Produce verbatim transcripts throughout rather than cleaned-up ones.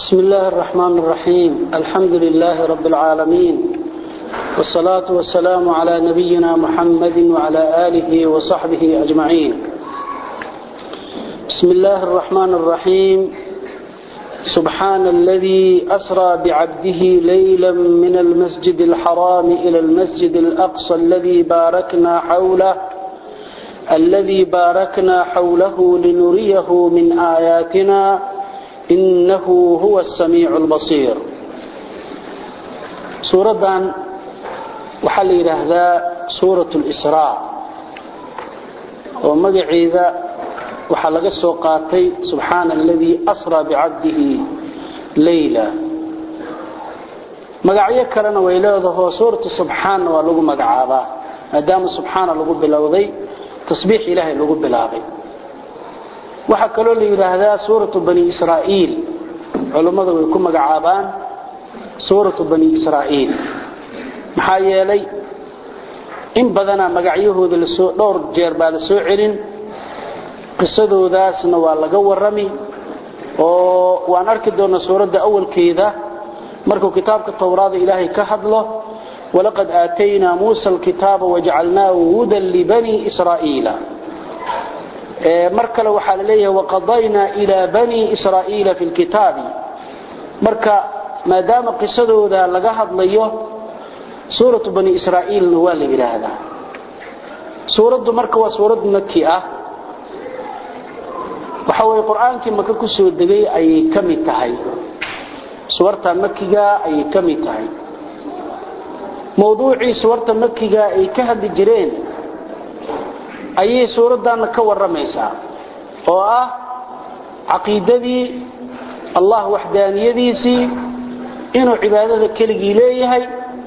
بسم الله الرحمن الرحيم. الحمد لله رب العالمين، والصلاة والسلام على نبينا محمد وعلى آله وصحبه أجمعين. بسم الله الرحمن الرحيم. سبحان الذي أسرى بعبده ليلا من المسجد الحرام إلى المسجد الأقصى الذي باركنا حوله الذي باركنا حوله لنريه من آياتنا إنه هو السميع البصير. سورة وحل هذا سورة الإسراء، ومقعيذا وحلق السوقاتي سبحان الذي أسرى بعبده ليلة. مقعيه كرنا ويلاده هو سورة سبحان ولغو مقعابا، مادام سبحان لغو بلاوذي تصبيح إلهي لغو بلاغي. waxa kale oo la yiraahdaa suuratu bani israa'iil. culimadu way ku magacaabaan suuratu bani israa'iil maxaa yeelay in badana magacyahooda la soo dhowr jeer baa la soo celin, qisadoodaasna waa laga warrami oo waan arki doonaa suurada awalkeeda markuu kitaabka tawraada ilaahay ka hadlo walaqad aatayna muusa alkitaaba waj'alnaahu hudan li bani israa'iila. markale waxa la leeyahay waqadayna ila bani israa'iila fil kitaabi. marka maadaama qisadooda laga hadlayo suuratu bani israa'iil waa la yiraahdaa. suuradu marka waa suurad makki ah, waxa way quraanka maka ku soo degay ay kamid tahay suurta makkiga ay kamid tahay. mawduuci suurta makkiga ay ka hadli jireen ayay suuradan ka waramaysaa oo ah aqeedadii Allah wahdaaniyadiisii inuu cibaadada kaliya leeyahay.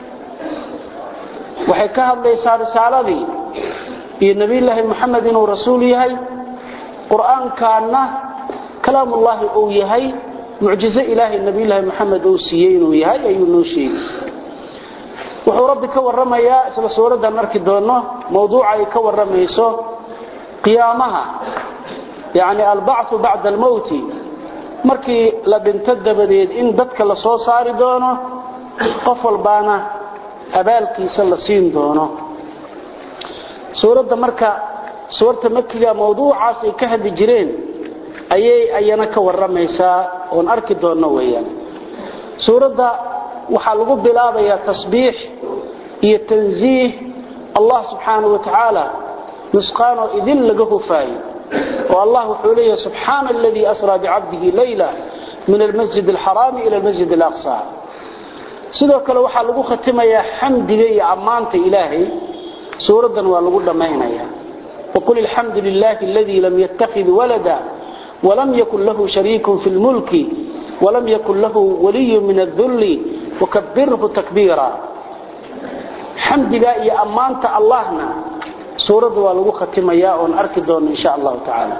waxay ka hadlaysaa risaaladii iyo nabi ilaahi Muhammad inuu rasuul yahay, quraankaana kalaamullah uu yahay, mucjizo ilaahi nabi ilaahi Muhammad uu siiyay inuu yahay ayuu noo sheegay. wuxuu rabbi ka waramayaa isla suuradan markii doono mawduuca ay ka waramayso qiyaamaha, yaani al-ba'th ba'da al-maut, markii la dhinto dabadeed in dadka la soo saari doono, qof walbaana abaalkiisa la siin doono. suurada marka suurta makkiga mawduucaas ay ka hadli jireen ayay ayana ka waramaysaa oo arki doono weeyaan. suurada waxa lagu bilaabayaa tasbiix iyo tanziih Allah subhanahu wa ta'ala nusqano idin laga hufay. oo Allah wuxuu leeyahay subhana alladhi asra bi'abdihi layla min al-masjid al-haram ila al-masjid al-aqsa. sidoo kale waxa lagu khatimayaa xamdiga iyo amaanta Ilaahay. suuradan waa lagu dhameeynayaa وقل الحمد لله الذي لم يتخذ ولدا ولم يكن له شريك في الملك ولم يكن له ولي من الذل وكبره تكبيرا. حمدك يا أمانة اللهنا سورة والغو ختمياء ونأركدون إن شاء الله تعالى.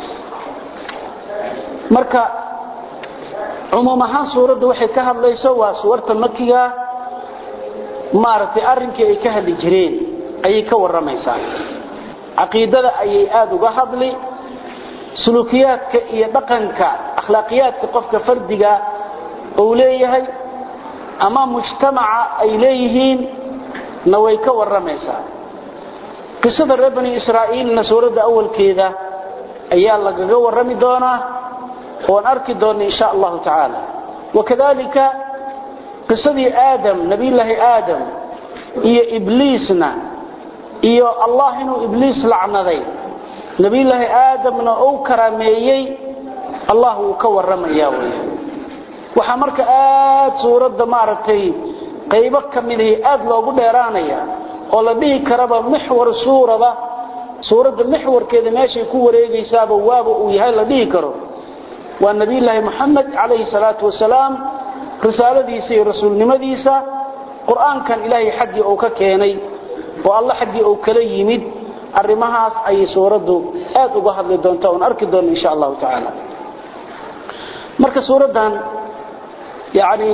مركا عمومها سورة وحي كهب ليس وسورة مكية مارتي أرنك أي كهب جرين أي كور رميسان عقيدة أي آد وقهب لي سلوكياتك يدقنك أخلاقياتك قفك فردك أوليهي أما مجتمع إليهين نويك والرميسا. قصة بني إسرائيل نسورة أول كذا أيال لقى والرمي دونا ونركي دون إن شاء الله تعالى. وكذلك قصة آدم نبي الله آدم إيا إبليسنا إيا الله إنه إبليس لعنة ذي نبي الله آدم أو كراميي الله كور رمي ياوي. waxa marka aad suurada maartay qayb kamidii aad loogu dheeraanaya oo la dhigi karaba mixwar suurada suurada mixwarkeeda meeshay ku wareegaysaaba waaba uu yahay la dhigi karo waa nabi ilaahi Muhammad alayhi salatu wasalaam, risaaladiisa iyo rasuulnimadiisa, quraankan ilaahi xaqi uu ka keenay oo Allah xaqi uu kala yimid. arimahaas ay suuradu aad uga hadli doonto oo arki doon insha Allah ta'ala. marka suuradan يعني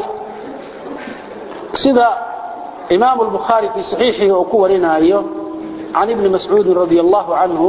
سيدا إمام البخاري في صحيحه وكورنا أيه عن ابن مسعود رضي الله عنه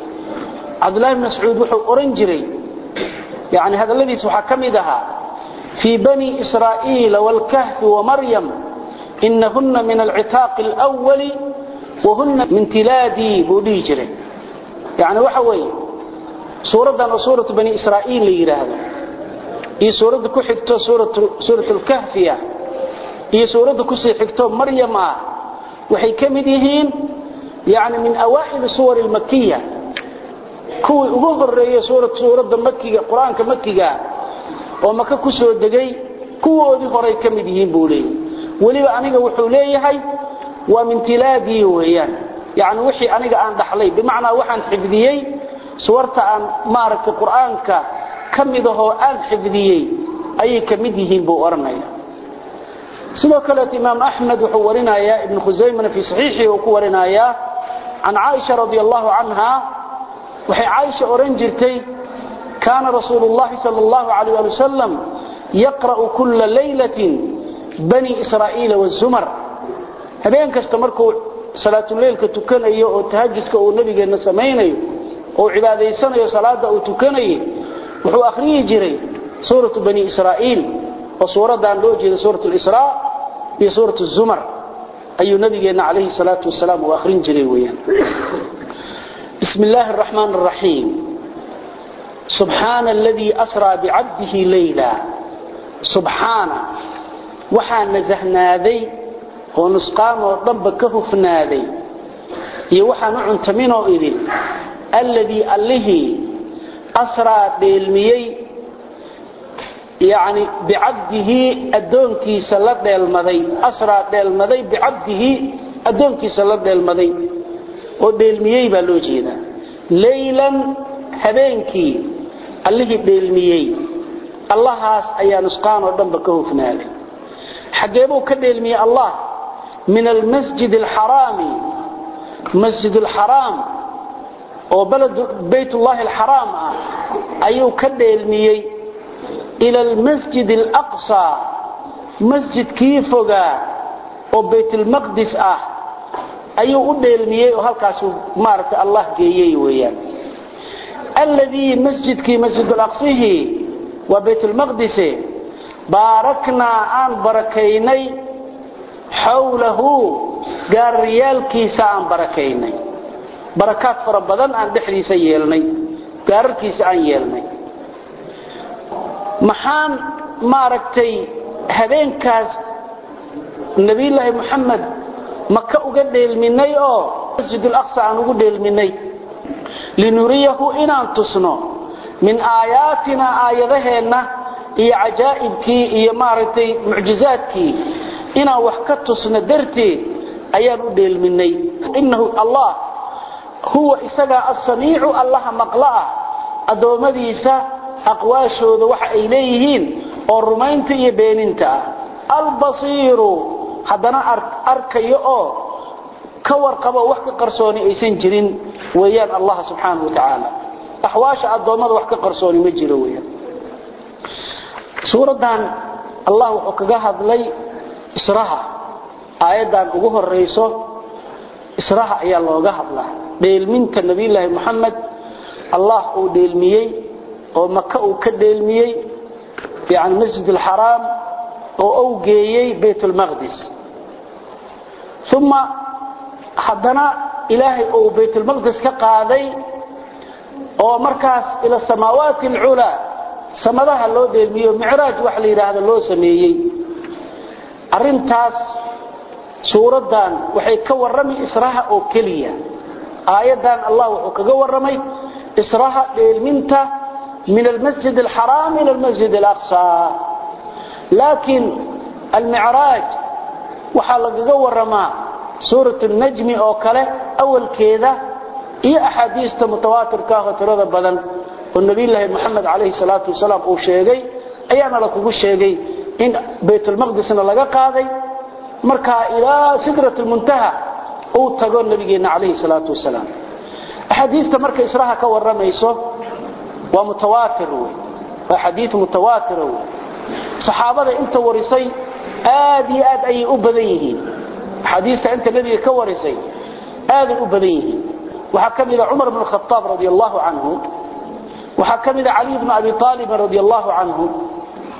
عبد الله بن مسعود وحو أورنجري يعني هذا الذي سحكمدها في بني إسرائيل والكهف ومريم إنهن من العتاق الأول وهن من تلادي بوليجره يعني وحوي سورة وسورة بني إسرائيل ليرهد هي سورة كحكتو سورة سورة الكهف هي سورة كسي حكتو مريم وحي كمديهين يعني من أوائل السور المكية كوي ugu horeeyay suurad suurada Makkiga Quraanka Makkiga oo Makka ku soo degay kuwoodii hore kamid yihiin boolay waliba aniga wuxuu leeyahay waa min tilaadi weeyaan yaani wixii aniga aan dhaxlay bimaana waxaan xifdiyay suurta aan maaragtay Quraanka kamid ah aan xifdiyay ay kamid yihiin buu oranaya sidoo kale Imam Ahmad wuxuu warinaya Ibn Khuzaymah fi sahihi oo ku warinaya an Aisha radiyallahu anha وحي عائشة أورنجرتي كان رسول الله صلى الله عليه وسلم يقرأ كل ليلة بني إسرائيل والزمر هبين كاستمركوا صلاة الليل كتكن أيه أو تهجدك أو النبي قلنا سمين أو عبادة سنة صلاة أو تكن أيه وحو أخريه جري سورة بني إسرائيل وسورة دان لوجه سورة الإسراء هي سورة الزمر أي نبي قلنا عليه الصلاة والسلام وأخرين جري ويان بسم الله الرحمن الرحيم سبحان الذي أسرى بعبده ليلا سبحان وحان نزهنا ذي ونسقام وضب كهفنا ذي يوحى نوع تمينه إذن الذي أله أسرى بالميي يعني بعبده الدونكي سلط المذي أسرى بالمذي بعبده الدونكي سلط المذي ودلميي با loo jeeda laylan habeenkii allahi dheelmiyay allahaas ayaa nusqaan oo dhanba ka hufnaaday xageebuu ka dheelmiyay allah min almasjid alharami masjid alharam oo balad baytullah alharam ayuu ka dheelmiyay ila almasjid alaqsa masjidkii foga oo baytul maqdis ah ayuu u dheelmiyay oo halkaas maarta Allah geeyay weeyaan alladhi masjidki masjid al-aqsa wa bayt al-maqdis barakna an barakaynay hawlahu gaariyalkiisa an barakaynay barakaat fara badan aan dhixriisa yeelnay gaarkiisa aan yeelnay maxaan maartay habeenkaas nabiyullaahi Muhammad مكة أقدل مني أو مسجد الأقصى أن أقدل مني لنريه إن أنتصنو من آياتنا آياتنا هي عجائبك هي مارتي معجزاتك إن وحكتتصن درتي أيان أقدل مني إنه الله هو إسقى السميع الله مقلع أدو مديسة أقواشه وح إليهين والرمينتي بيننتا البصير haddana arkayo oo ka warqabo wax ka qarsooni aysan jirin weeyaan Allah subhanahu wa ta'ala ahwaasha adoomada wax ka qarsooni ma jiro weeyaan suuradan Allah wuxuu kaga hadlay Israha aayadan ugu horeyso Israha ayaa looga hadlaa dheelminta nabiyullaahi Muhammad Allah uu dheelmiyay oo Makka uu ka dheelmiyay yaani masjidul haram oo uu geeyay baytul maqdis ثم حدنا إلهي أو بيت المقدس كقاضي أو مركز إلى السماوات العلى سمدها اللو ديلميو معراج وحلي هذا اللو سميي أرنتاس سورة دان وحي كورمي إسراها أو كلية آية دان الله وكورمي إسراها ديلمنتا من المسجد الحرام إلى المسجد الأقصى لكن المعراج waxaa laga waramaa suuratu an-najm oo kale awalkeeda iyo ahadiista mutawaatirka ah tirada badan oo nabiyullaahi Muhammad alayhi salatu wasalaam uu sheegay ayaana la kugu sheegay in baytul maqdisna laga qaaday marka ilaa sidratul muntaha uu tago nabigeena alayhi salatu wasalaam ahadiista marka israha ka waramayso waa mutawaatir waa hadith mutawaatir saxaabada inta warisay aad iyo aad ay u badan yihiin xadiista inta nabiga ka warisay aad u badan yihiin waxa kamida Umar ibn Khattab radiyallahu anhu waxa kamida Ali ibn Abi Talib radiyallahu anhu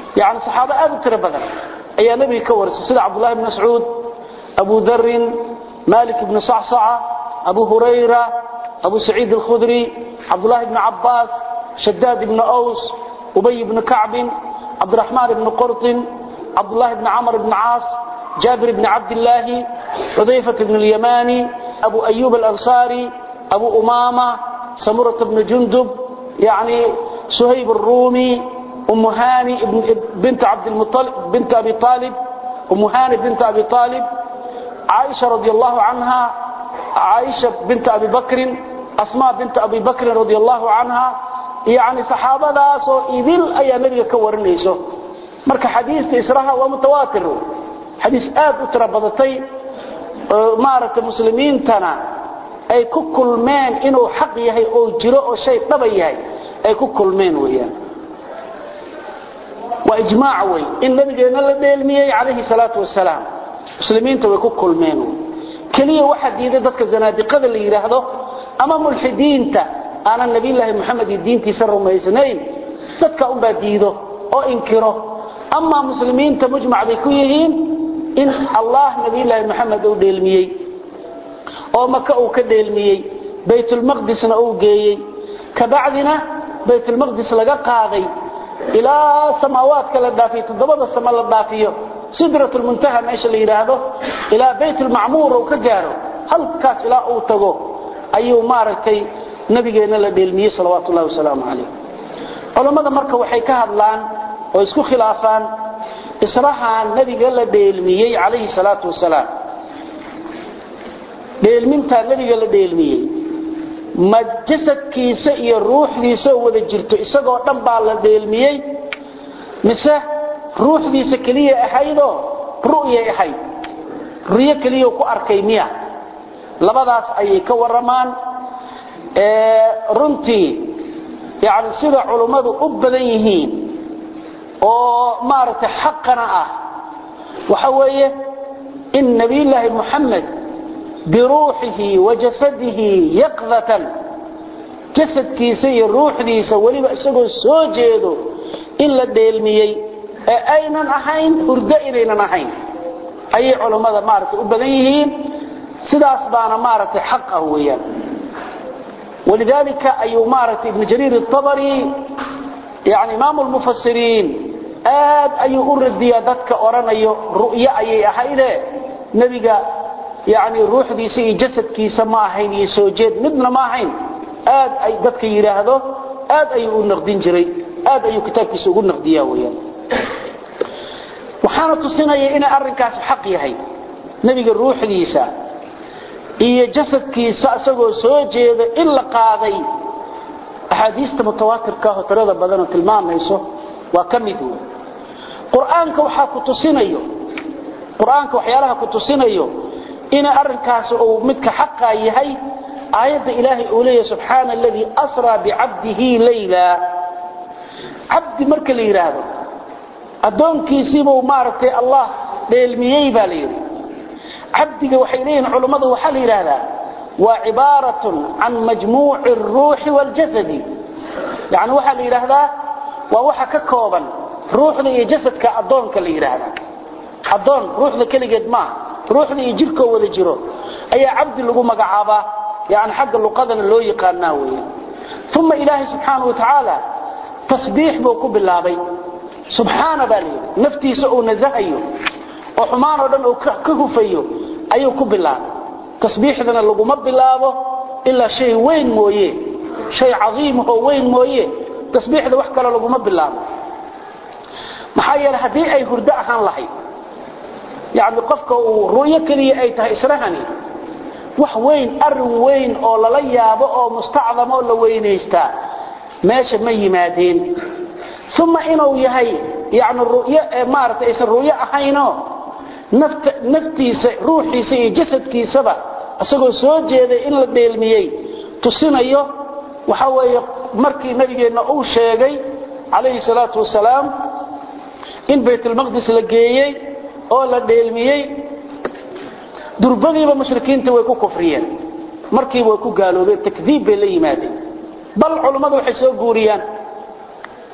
يعني صحابة أبو تربذا أي نبي كورس سيد عبد الله بن مسعود أبو ذر مالك بن صعصعة أبو هريرة أبو سعيد الخدري عبد الله بن عباس شداد بن أوس أبي بن كعب عبد الرحمن بن قرط عبد الله بن عمرو بن عاص جابر بن عبد الله حذيفة بن اليماني أبو أيوب الأنصاري أبو أمامة سمرة بن جندب يعني سهيب الرومي أم هاني بنت عبد المطلب بنت أبي طالب أم هاني بنت أبي طالب عائشة رضي الله عنها عائشة بنت أبي بكر أسماء بنت أبي بكر رضي الله عنها يعني صحابة داسو إذل أي نبي كورنيسو marka xadiiska israha waa mutawaatir xadiis aad u tirabadatay maarata muslimiintana ay ku kulmeen inuu xaq yahay oo jiro oo shay dhab yahay ay ku kulmeen weeyaan wa ijmaac way in nabigeena la dheelmiyay kaleeyhi salaatu wasalaam muslimiinta way ku kulmeen kaliya waxa diiday dadka zanaadiqada la yiraahdo ama mulxidiinta ana nabi ilaahi maxamed diintiisa rumaysanayn dadka u baadiido oo inkiro أما مسلمين تمجمع بكيهين إن الله نبي الله محمد أو ديلميي أو مكة أو كديلميي بيت المقدس أو جيي كبعدنا بيت المقدس لقى قاضي إلى سماوات كالدافية تضبط السماء الدافية سدرة المنتهى ماشي اللي يراده إلى بيت المعمور أو كجاره هل كاس إلى أو تجو أيو ماركي نبي جينا لديلميي صلوات الله وسلامه عليه علماء مركه وحيكها الآن oo isku khilaafaan israhan nabiga la deelmiyay kaleeyhi salaatu wasalaam deelminta nabiga la deelmiyay majsadkiisa iyo ruuxdiisa wada jirto isagoo dhan baa la deelmiyay mise ruuxdiisa kaliya ahaydo ru'ya ahay riya kaliya ku arkay miya labadaas ay ka waramaan ee runtii yaani sida culimadu u badan yihiin oo maarta xaqana ah waxa weeye in nabi ilaahi muhammad bi ruuhihi wa jasadihi yaqdatan jasadkiisa iyo ruuxdiisa waliba isagoo soo jeedo in la deelmiyay ee aynan ahayn hurdo inaynan ahayn ay culimada maarta u badan yihiin sidaas baana maarta xaq ah weeyaan ولذلك أي مارة ابن جرير الطبري يعني إمام المفسرين آد أي أرد يدك أرانيو رؤيا أي أحيده نبيك يعني روح دي سي جسد كي سماحين يسوجد مدنا ماحين آد أي دك يراهدو آد أي نقدين جري آد أي كتاب كيسوغو نقديا ويا وحانة السنة إنا أرنكاس حق يحي نبيك الروح دي سا إيه جسد كي سأسوغو سوجد إلا قاضي أحاديث متواتر كاه ترى بدنا تلمان يسوع وكمدوا قرآنك وحا كتسينيو قرآنك وحيالها كتسينيو إن أرنكاس أو مدك حقا يهي آيات إلهي أولي سبحان الذي أسرى بعبده ليلا عبد مرك الإرادة أدون كيسيبه ماركي الله للميي بالير عبدك وحيلين علماء وحال إرادة وعبارة عن مجموع الروح والجسد يعني وحا اللي يراهدا ووحا ككوبا روح لي جسدك أدونك اللي يراهدا أدون روح لي كليجد ما روح لي جيرك ولا جيرو أي عبد اللي قو مقعابا يعني حق اللقادنا اللي يقالناوي ثم إلهي سبحانه وتعالى تسبيح بوكو بالله سبحانه بالي نفتي سؤو نزهيو وحمانه دنو كهفيو أيو كو بالله تسبيحنا لغما بلاابه إلا شيء وين مويه شيء عظيم هو وين مويه تسبيحنا وحكا لغما بلاابه محايا لهدي أي هرداء عن لحي يعني قفك ورؤية كلية أي تهيسرهني وح وين أر وين أو لليابه أو مستعظم أو لوين يستا ماشي مي مادين ثم إنه يهي يعني الرؤية مارت إيس الرؤية أحينه نفت نفتيسا روحيسا iyo jasadkiisaba asagoo soo jeeday in la deelmiyay tusinayo waxa weeye markii nabigeena uu sheegay kaleeyhi salaatu wasalaam in baytul maqdis la geeyay oo la deelmiyay durbadiiba mushrikiinta way ku kufriyeen markii way ku gaaloobeen takdiib bay la yimaadeen bal culimadu waxay soo guuriyaan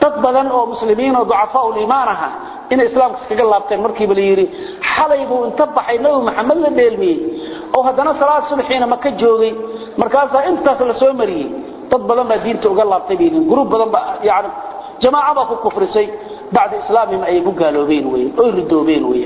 dad badan oo muslimiin oo ducafaa ul iimaan aha in islaamka iskaga laabteen markii bal yiri xalay buu inta baxay nabi maxamed la dheelmiyay oo haddana salaad subaxiina ma ka joogay markaas intaas la soo mariyay dad badan baa diinta uga laabtay biin group badan ba yaani jamaaca ba ku kufrisay baad islaamima ay ku gaaloobeen way oo ridoobeen way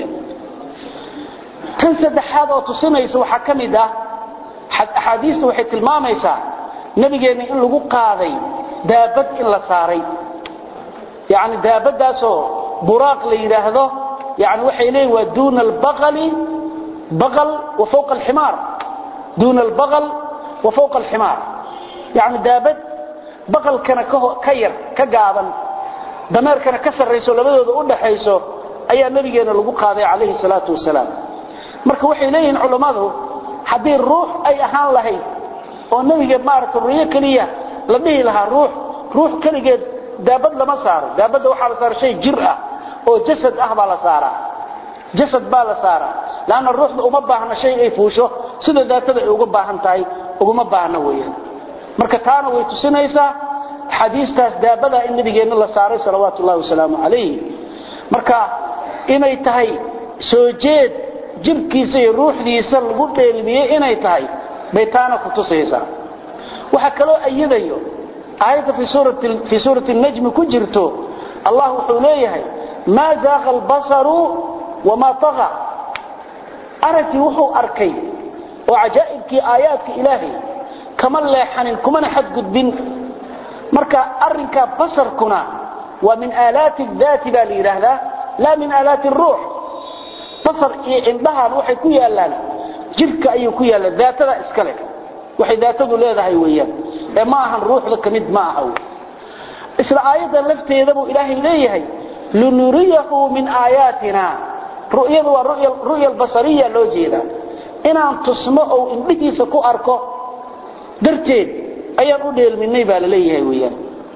tan saddexaad oo tusinayso waxa kamida ahadiistu waxay tilmaamaysaa nabigeena in lagu qaaday daabad in la saaray yaani daabadaasoo buraaq la yiraahdo yaani waxay leeyahay waa duuna albaqali baqal wa fawqa alhimar duuna albaqal wa fawqa alhimar yaani daabad baqal kana ka yar ka gaaban dameerkana ka sareyso labadooda u dhaxayso ayaa nabigeena lagu qaaday kaleey salaatu wasalaam marka waxay leeyihiin culimadu hadii ruux ay ahaan lahayd oo nabiga maarto riyo kaliya la dhihi lahaa ruux ruux kaligeed daabad lama saaro daabada waxa la saar shay jir ah oo jasad ah baa la saaraa jasad baa la saaraa laana ruuxda uma baahna shay ay fuusho sida daatada ay uga baahan tahay uga baahna weeyaan marka taana way tusinaysaa xadiistaas daabada in nabigeena la saaray salawaatu allah wasalaamu alayhi marka inay tahay soo jeed jirkiisa iyo ruuxdiisa lagu dheelmiyay inay tahay baytaana ku tusaysaa waxa kale oo ayadayo aayada fi suurati fi suurati an-najm ku jirto allah wuxuu leeyahay ma zaaqa al-basaru wama tagha arati wuxuu arkay oo ajaa'ibki aayaadka ilaahi kama leexanin kuma xad gudbin marka arinka basarkuna wa min aalaati dhaati bal yiraahda la min aalaati ruux basar iyo indhahan waxay ku yaalaan jirka ayuu ku yaala daatada iskale waxay daatadu leedahay weeyaan ee ma ahan ruuxda kamid ma aha isla aayada lafteeda buu ilaahay leeyahay lunuriyahu min aayatina ru'yadu waa ru'ya ru'ya basariya loo jeeda inaan tusmo oo indhihiisa ku arko darteed ayaan u dheelminay baa la leeyahay weeyaan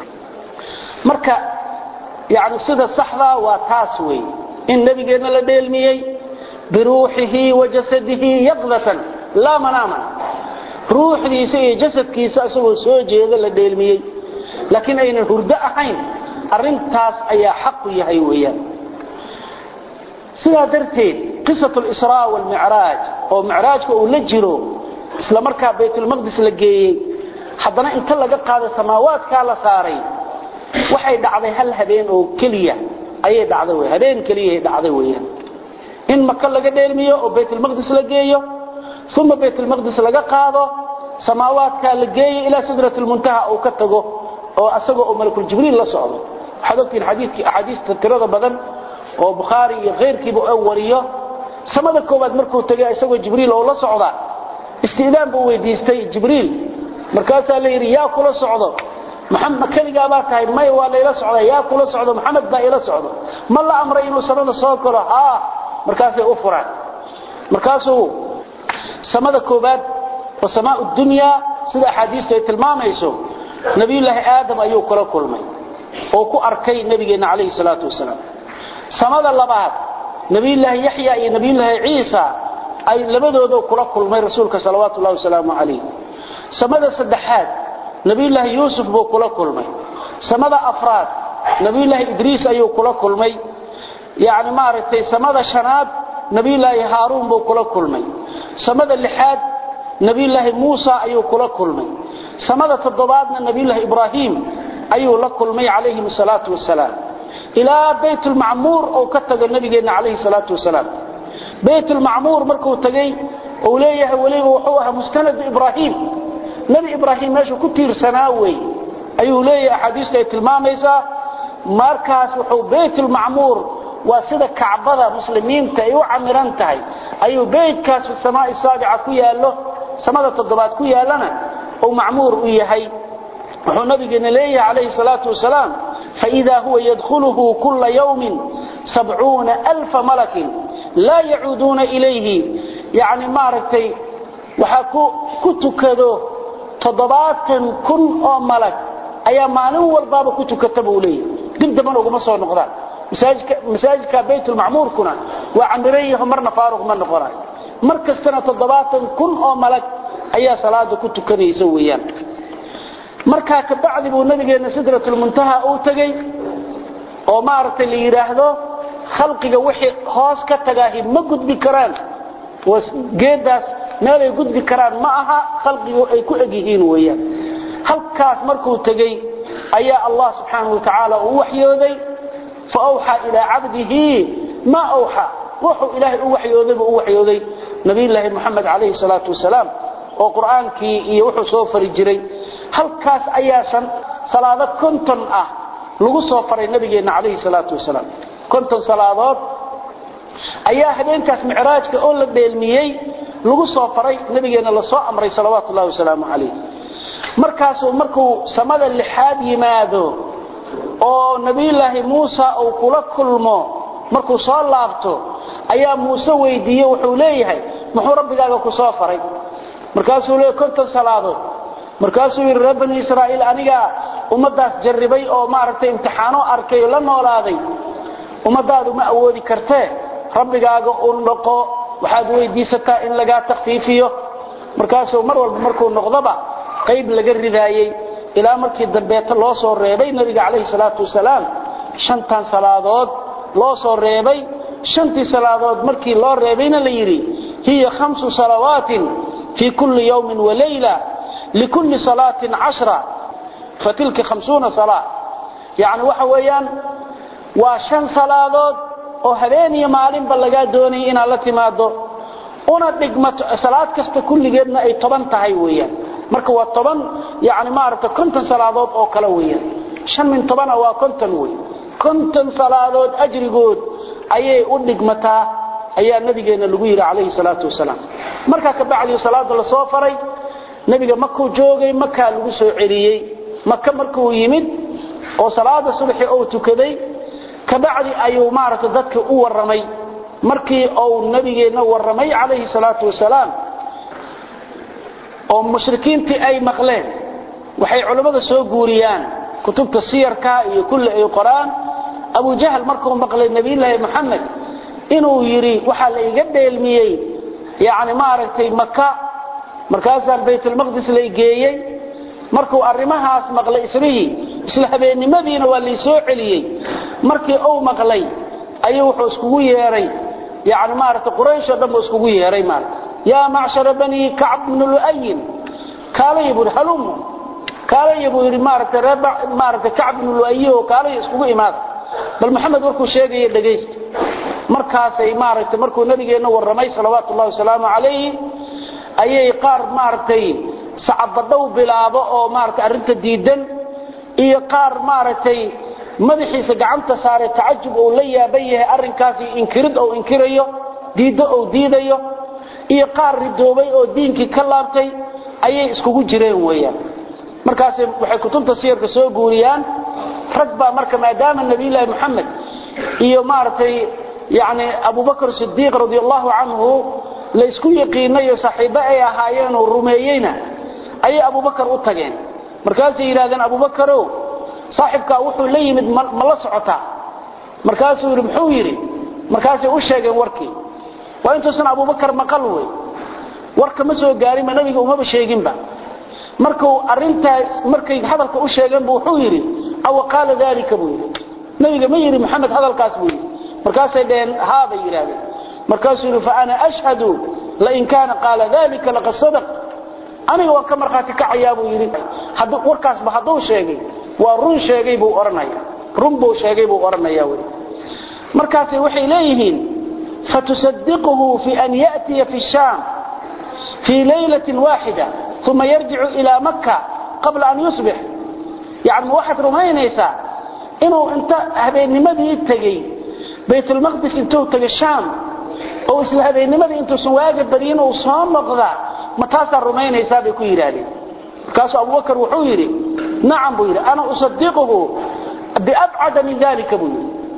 marka yaani sida saxda waa taas weey in nabigeena la dheelmiyay biruuhihi wa jasadihi yaqdatan la manama ruuxdiisa iyo jasadkiisa asagoo soo jeeda la dheelmiyay laakiin ayna hurdo ahayn arintaas ayaa xaq u yahay weeyaan sida darteed qisatu al-israa wal mi'raaj oo mi'raajku uu la jiro isla markaa baytul maqdis la geeyay haddana inta laga qaado samaawaadka la saaray waxay dhacday hal habeen oo kaliya ayay dhacday way habeen kaliya dhacday weeyaan in makka laga dheelmiyo oo baytul maqdis la geeyo thumma baytul maqdis laga qaado samaawaadka la geeyo ila sidratul muntaha oo ka tago oo asagoo oo malakul jibriil la socdo xadootin xadiidkii ahadiista tirada badan oo bukhari iyo qeyrkiiba oo wariyo samada koobaad markuu tagay asagoo jibriil oo la socda istiidaan buu weydiistay jibriil markaas la yiri yaa kula socdo محمد كليغا با tahay may waa leela socda yaa kula socdo maxamed baa ila socdo ma la amray inuu samada soo koro ha markaas ay u furaan markaas uu samada koobaad oo samaa dunya sida xadiisto ay tilmaamayso nabi ilaahi aadam ayuu kula kulmay oo ku arkay nabigeena kaleey salaatu wasalaam samada labaad nabi ilaahi yahya iyo nabi ilaahi ciisa ay labadooda kula kulmay rasuulka sallallahu alayhi wasallam alayhi samada saddexaad nabi ilaahi yuusuf buu kula kulmay samada afraad nabi ilaahi idriis ayuu kula kulmay yaani maartay samada shanaad nabi ilaahi haaruun buu kula kulmay samada lixaad nabi ilaahi muusa ayuu kula kulmay samada toddobaadna nabi ilaahi ibraahim ayuu la kulmay alayhi salaatu wasalaam ila baytul ma'mur oo ka tago nabigeena alayhi salaatu wasalaam baytul ma'mur markuu tagay oo leeyahay waliba wuxuu ahaa mustanad ibraahim nabi ibraahim meesha ku tiirsanaa way ayuu leeyahay xadiiska ay tilmaamaysa markaas wuxuu baytul ma'mur waa sida kacbada muslimiinta ay u camiran tahay ayuu baytkaas fi samaa'i saabi'a ku yaalo samada toddobaad ku yaalana oo ma'mur u yahay wuxuu nabigeena leeyahay alayhi salaatu wasalaam fa idha huwa yadkhuluhu kull yawmin sab'una alf malak la ya'uduna ilayhi yaani maartay waxa ku ku tukado toddobaatan kun oo malag ayaa maalin walba ku tukata buu leeyahay dib daban ugu soo noqdaan masaajidka masaajidka baytul ma'mur kuna waa amriyo marna faaruq ma noqonay markastana toddobaatan kun oo malag ayaa salaada ku tukanaysa weeyaan marka ka bacdi buu nabigeena sidratul muntaha oo tagay oo maartay la yiraahdo khalqiga wixii hoos ka tagaahi ma gudbi karaan was geedaas meel ay gudbi karaan ma aha khalqigu ay ku egyihiin weeyaan halkaas markuu tagay ayaa Allah subhanahu wa ta'ala uu waxyooday fa awha ila 'abdihi ma awha wuxuu ilaahay uu waxyooday uu waxyooday nabi ilaahi muhammad alayhi salatu wasalaam oo quraankii iyo wuxuu soo fari jiray halkaas ayaa san salaado konton ah lagu soo faray nabigeena alayhi salatu wasalaam konton salaadood ayaa habeenkaas mi'raajka oo la dheelmiyay lagu soo faray nabigeena la soo amray salawaatullaahi wasalaamu alayhi markaas markuu samada lixaad yimaado oo nabi ilaahi Muusa uu kula kulmo markuu soo laabto ayaa Muusa weydiiyay wuxuu leeyahay muxuu rabbigaaga ku soo faray markaasuu leeyahay konton salaadood markaasuu yiri rabbi Israa'iil aniga ummadaas jarribay oo maartay imtixaano arkay la noolaaday ummadaadu ma awoodi kartee rabbigaaga uu noqo waxaad weydiisataa in laga takhfiifiyo markaasuu mar walba markuu noqdaba qayb laga ridaayay ilaa markii dambeeta loo soo reebay nabiga kaleey salaatu wasalaam shantan salaadood loo soo reebay shantii salaadood markii loo reebayna la yiri hiya khamsu salawaatin fi kulli yawmin wa layla likulli salaatin ashra fatilka khamsuna salat yaani waxa weeyaan waa shan salaadood oo habeen iyo maalin ba laga doonay in la timaado una dhigmato salaad kasta kulligeedna ay toban tahay weeyaan marka waa toban yaani maarta konton salaadood oo kala weeyaan shan min toban waa konton weey konton salaadood ajrigood ayay u dhigmataa ayaa nabigeena lagu yiri kaleey salaatu wasalaam marka ka bacdi salaada la soo faray nabiga makuu joogay makka lagu soo celiyay makka markuu yimid oo salaada subaxii oo tukaday ka bacdi ayuu maarta dadka u waramay markii oo nabigeena waramay kaleey salaatu wasalaam oo mushrikiintii ay maqleen waxay culimada soo guuriyaan kutubta siyarka iyo kulli ay qoraan Abu Jahl markuu maqlay nabi ilaahi Muhammad inuu yiri waxa la iga dheelmiyay yaani maartay Makka markaasaan Baytul Maqdis la geeyay markuu arimahaas maqlay isrihi isla habeenimadiina waa la soo celiyay markii uu maqlay ayuu wuxuu iskugu yeeray yaani maartay Quraysh dhan iskugu yeeray maar ya ma'shar bani Ka'b ibn Lu'ay kaalay buu halum kaalay buu maartay raba maartay Ka'b ibn Lu'ay oo kaalay iskugu imaad bal Muhammad warku sheegay dhageyst markaas ay maartay markuu nabigeena waramay salawaatullaahi wasalaamu alayhi ayay qaar maartay sacabadaw bilaabo oo maartay arinta diidan iyo qaar maartay madaxiisa gacanta saaray taajub oo la yaabay arinkaasi inkirid oo inkirayo diido oo diidayo iyo qaar ridoobay oo diinkii ka laabtay ayay iskugu jireen weeyaan markaas waxay kutubta siyarka soo guuriyaan ragba marka maadaama nabi ilaahi Muhammad iyo maartay yaani Abu Bakr Siddiq radiyallahu anhu la isku yaqiinay saaxiibo ay ahaayeen oo rumeeyayna ay Abu Bakr u tageen markaas ay yiraahdeen Abu Bakr oo saaxibka wuxuu la yimid ma la socota markaas uu muxuu yiri markaas ay u sheegeen warkii waa inta san Abu Bakr maqal way warka ma soo gaarin nabiga uma sheeginba markuu arintaas markay hadalka u sheegeen buu wuxuu yiri aw qaala dalika buu nabiga ma yiri Muhammad hadalkaas buu markaas ay dheen haada yiraahdeen markaas uu fa ana ashhadu la in kana qaala dalika laqad sadaq aniga waa ka marxaati ka cayaabu yiri haduu warkaas ba haduu sheegay waa run sheegay buu oranaya run buu sheegay buu oranaya wari markaas waxay leeyihiin fatusaddiquhu fi an yati fi sham fi laylatin wahida thumma yarji'u ila makkah qabla an yusbih يعني واحد رمينيسا انه انت habeennimadii tagay Baytul Maqdis intuu tagay Sham oo isla habeennimadii intuu suwaaga bariin oo soo noqda ma taas rumaynaysa bay ku yiraahdeen kaas Abu Bakr wuxuu yiri nacam buu yiri ana usaddiquhu bi ab'ad min dalika buu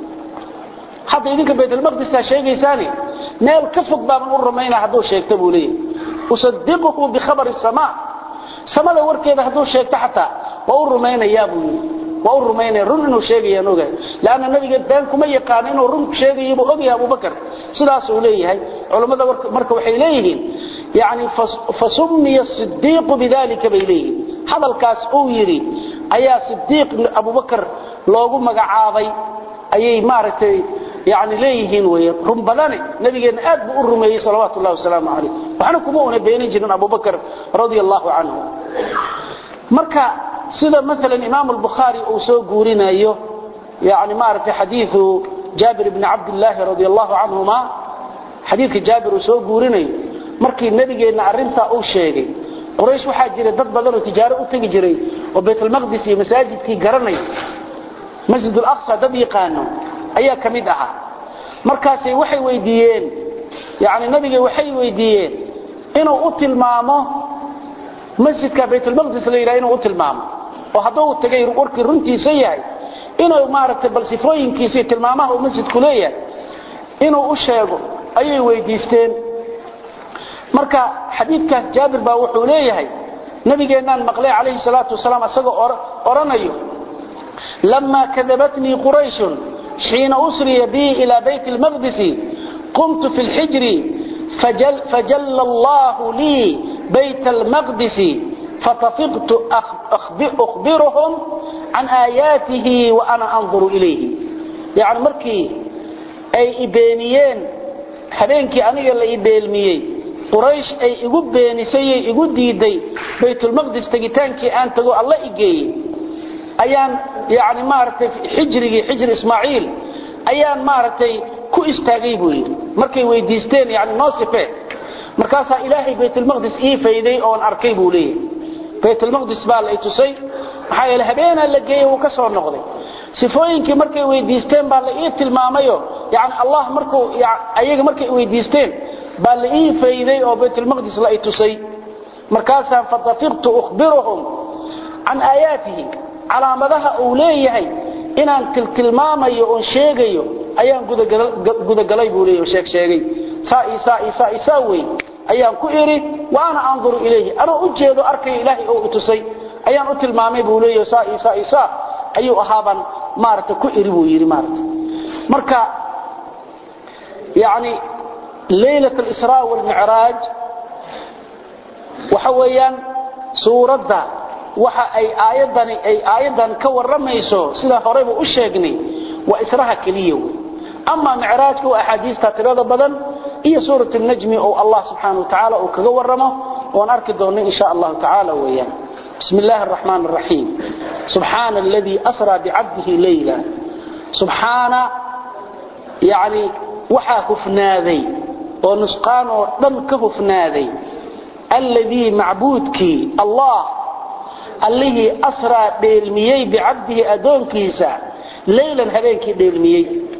hada idinka Baytul Maqdis sheegaysaani meel ka fog baan u rumaynaa haduu sheegto buu leeyahay usaddiquhu bi khabar as-samaa samada warkeeda haduu sheegto xataa waa u rumaynaya buu waa u rumaynay run inuu sheegayaan ogaay laana nabiga been kuma yaqaan inuu run sheegayo buu ogaay Abu Bakr sidaas uu leeyahay culimada marka waxay leeyihiin yaani fasummiya as-siddiq bidalika baylihi hadalkaas uu yiri ayaa siddiq Abu Bakr loogu magacaabay ayay maaragtay يعني leeyihiin way rum badan nabigeena aad buu u rumeeyay sallallahu alayhi wasallam waxana kuma una beenin jirin Abu Bakr radiyallahu anhu marka sida mesela Imam al-Bukhari uu soo guurinayo يعني maaragtay hadithu Jabir ibn Abdullah radiyallahu anhuma hadithka Jabir uu soo guurinayo markii nabigeena arinta uu sheegay Quraysh waxa jiray dad badan oo tijaaro u tagi jiray oo Baytul Maqdis iyo masaajidkii garanay Masjid al-Aqsa dad yaqaano ayaa kamid aha markaas waxay weydiiyeen yaani nabiga waxay weydiiyeen inuu u tilmaamo masjidka Baytul Maqdis la yiraahdo inuu u tilmaamo oo haduu tagay warkii runtiisa yahay inuu maaragtay bal sifooyinkiisa tilmaamaha uu masjidku leeyahay inuu u sheego ayay weydiisteen marka xadiidkaas Jaabir baa wuxuu leeyahay nabigeenan maqlay calayhi salaatu wasalaam asagoo oranayo lama kadabatni quraysh حين أسري بي إلى بيت المقدس قمت في الحجر فجل, فجل الله لي بيت المقدس فطفقت أخبر أخبرهم عن آياته وأنا أنظر إليه يعني مركي أي إبانيين حبينك أنا يلا إبالميي قريش أي إقود بانيسي إقود ديدي بيت المقدس تجتانك أنت الله إجي ayaan yaani maartay xijrigi xijr Ismaaciil ayaan maartay ku istaagay buu yiri markay weydiisteen yaani noosife markaas Ilaahay Baytul Maqdis ii fayday oo arkay buu leeyahay Baytul Maqdis baa la itusay waxa ay habeena la geeyay uu ka soo noqday sifooyinkii markay weydiisteen baa la ii tilmaamayo yaani Allah markuu ayaga markay weydiisteen baa la ii fayday oo Baytul Maqdis la itusay markaas fatafiqtu ukhbiruhum an ayatihi calaamadaha uu leeyahay inaan tilmaamayo oo sheegayo ayaan gudagalay buu leeyahay sheeg sheegay saa isa isa isa way ayaan ku iri waana anzuru ilayhi ana u jeedo arkay ilaahay oo tusay ayaan u tilmaamay buu leeyahay saa isa isa ayuu ahaaban maarta ku iri buu yiri maarta marka yaani ليلة الإسراء والمعراج وحويا سورة waxa ay aayadan ay aayadan ka waramayso sida horeyba u sheegnay waa israha kaliya amma mi'raajku waa ahadiista tirada badan iyo suuratu an-najm oo Allah subhanahu wa ta'ala uu kaga waramo oo arki doono insha Allah ta'ala weeyaan bismillahir rahmanir rahim subhana alladhi asra bi 'abdihi layla subhana yaani waxa hufnaaday oo nusqaan oo dhan ka hufnaaday alladhi ma'budki Allah الله أسرى ديلميي بعبده أدون كيسا ليلا هبينك ديلميي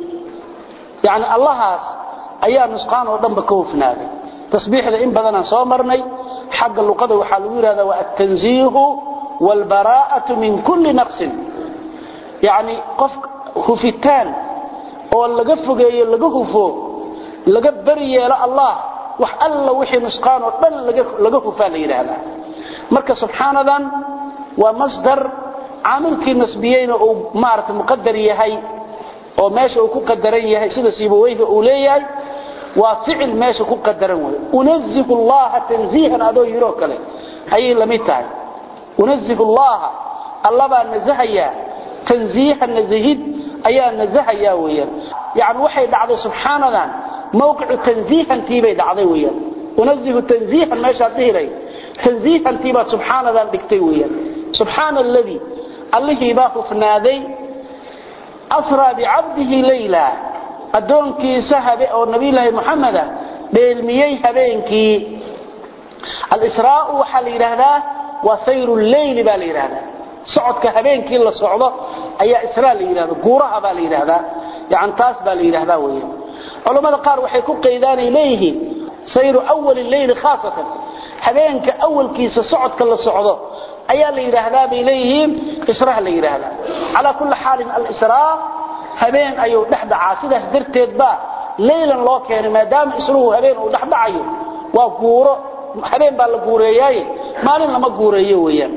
يعني الله أيها نسقان ودن بكوفنا تصبيح ذا إن بدنا صامرني حق اللقاء وحلوير هذا والتنزيه والبراءة من كل نقص يعني قف خفتان واللي قفوا جاي اللي قفوا اللي قبري لا الله وحألا وحي نسقان ودن اللي قفوا فالي هذا مركز سبحانه ذا ومصدر عامل كي نسبيين او مارت مقدر يحي او ماشي او كقدرن يحي sida siibowayga uu leeyahay waa ficil meesha ku qadaran way unazzihu Allah tanzihan adoo yiro kale ay lamid tahay unazzihu Allah Allah baa nazahaya tanzihan nazahid ayaa nazahaya weeyaan yaani waxay dhacday subhanallaah mawqicu tanzihan tiibay dhacday weeyaan unazzihu tanzihan meesha dhihiray tanzihan tiiba subhanallaah dhigtay weeyaan سبحان الذي الله باخ فنادي أسرى بعبده ليلة أدونكي سهب أو نبي الله محمد بيلميي هبينكي الإسراء وحل هذا وسير الليل بالي هذا صعد كهبينكي إلا صعده أي إسراء لي هذا قورها بالي هذا يعني تاس بالي هذا وين علماء قال وحيكون قيدان إليه سير أول الليل خاصة هبينك أول كيس صعد كلا صعده ayaa la yiraahdaa bilayhim israah la yiraahdaa ala kulli xaal al-israa habeen ayuu dhaxdacaa sidaas darteed ba leelan loo keenay maadaama isruhu habeen uu dhaxdacayo waa guuro habeen baa la guureeyay maalin lama guureeyo weeyaan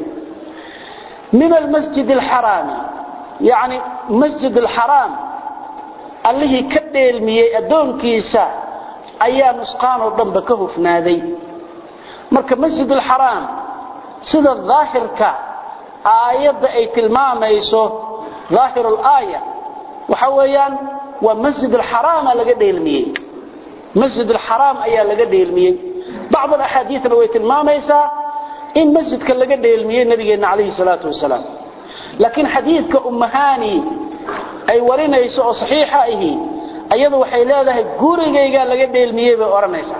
min al-masjid al-haram yaani masjid al-haram allihi ka dheelmiyay adoonkiisa ayaa nusqaan oo dhanba ka hufnaaday marka masjid al-haram sida dhaahirka aayada ay tilmaamayso dhaahirul aaya وحويان ومسجد الحرام لقى ديلميه مسجد الحرام أيها لقى ديلميه بعض الأحاديث رويت الماميسة إن مسجد كان لقى ديلميه النبي عليه الصلاة والسلام لكن حديث كأمهاني أي ورينا يسوء صحيحة إيه أيضا وحيلاده قريقا لقى ديلميه بأورانيسا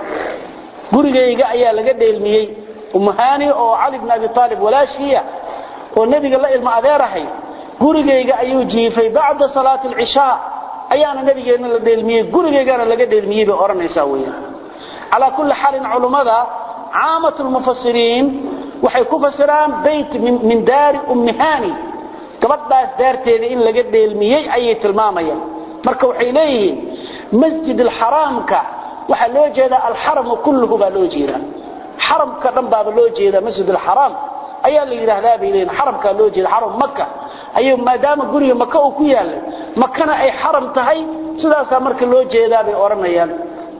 قريقا أيها لقى ديلميه أمهاني أو علي بن أبي طالب ولا شيء والنبي قال الله إلما أذيرهي قريقا أيو جيفي بعد صلاة العشاء أيانا النبي قال لنا ديلميه قريقا لقى ديلميه بأورانيسا ويا على كل حال علماء عامة المفسرين waxay ku fasiraan bayt min daar ummihani gabadhaas daarteeda in laga dheelmiyay ayay tilmaamayaan marka waxay leeyihiin masjid al-haramka waxa loo jeeda al-haram kulluhu ba loo jeeda haramka dhan baa loo jeeda masjid al-haram ayaa la yiraahdaa bileen haramka loo jeeda haram makka ayu maadaama guriga makka uu ku yaal makkana ay haram tahay sidaas marka loo jeedaa bay oranayaan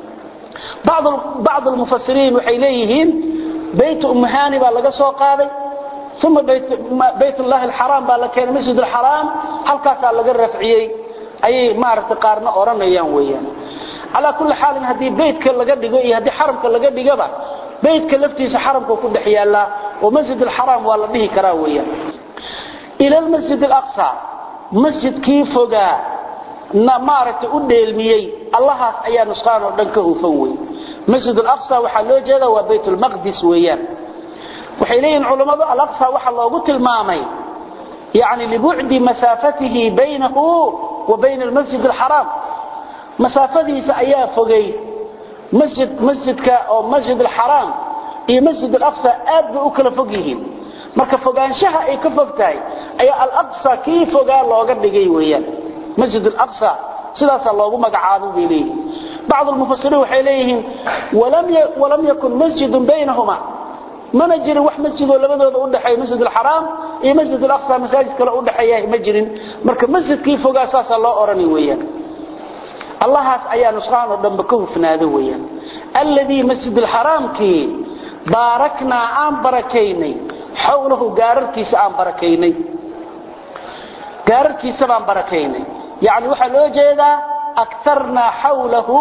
بعض بعض المفسرين waxay leeyihiin بيت أمهاني بالله سو قادي ثم بيت بيت الله الحرام بالله كان مسجد الحرام halkaas laga rafciyay ay maarta qaarna oranayaan weeyaan ala kulli xaal hadii beedka laga dhigo iyo hadii xaramka laga dhigaba beedka laftiisa xaramka ku dhaxyaala oo masjid الحرام waa la dhihi karaa weeyaan ila masjid al-aqsa masjidkii foga na maarta u dheelmiyay allahaas ayaa nusqaan oo dhanka u faway مسجد الأقصى waxa loo jeeda waa بيت المقدس weeyaan waxay leeyeen culimadu al-Aqsa waxa loogu tilmaamay yaani libu'di masafatihi baynahu wa bayna al-masjid al-haram masafadiisa ayaa fogay masjid masjidka oo masjid al-haram iyo masjid al-Aqsa aad u kala fog yihiin marka fogaanshaha ay ka fogtahay ayaa al-Aqsa kii fogaa looga dhigay weeyaan masjid al-Aqsa sidaas loogu magacaabay biilay بعض المفسرين وحيليهم ولم ولم يكن مسجد بينهما ما نجر وح مسجد ولا بدو ودخاي مسجد الحرام اي مسجد الاقصى مساجد كلا ودخايا ما جيرين marka masjidkii fogaa saas loo orani weeyaan allahaas ayaa nusqaan oo dhanba ka hufnaada weeyaan alladhi masjid alharam ki barakna aan barakaynay xawlahu gaararkiisa aan barakaynay gaararkiisa aan barakaynay yaani waxa loo jeedaa أكثرنا حوله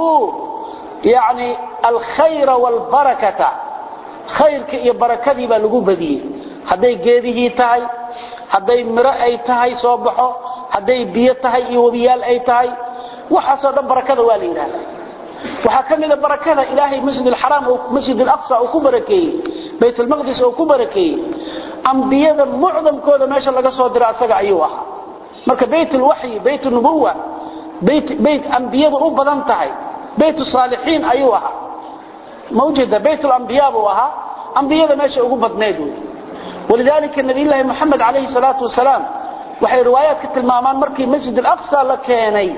يعني الخير والبركة خير كي بركة بلغو بديه هذي جيده تاي هذي مرأي تاي صبحه هذي بيت تاي وبيال أي تاي وحصل بركة والينا وحكمل بركة إلهي مسجد الحرام ومسجد الأقصى وكبركي بيت المقدس وكبركي أنبياء معظم كذا ما شاء الله قصوا دراسة أيوة مرك بيت الوحي بيت النبوة بيت بيت أنبياء أو بدن تاعي بيت الصالحين أيوها موجودة بيت الأنبياء وها أنبياء ماشي أو بدنادو ولذلك النبي الله محمد عليه الصلاة والسلام وحي روايات كتلمامان مركي مسجد الأقصى لكاني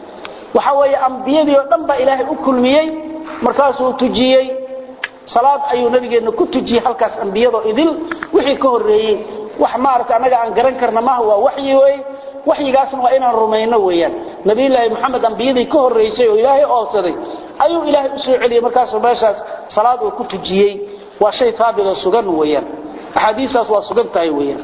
وحوي أنبياء يضم إلهي أكل ميي مركاسه تجيي صلاة أي نبي إنه كنت تجي حلقة أنبياء إذل وحي كهري وحمارك أنا عن قرن كرنا ما هو وحي وي وحيgaasna waa inaan rumayno weeyaan nabi ilaahay maxamed anbiyadii ka horeysay oo ilaahay oodsaday ayuu ilaahay u soo celiyay markaas oo meeshaas salaad uu ku tujiyay waa shay taabid oo sugan weeyaan ahadiisaas waa sugan tahay weeyaan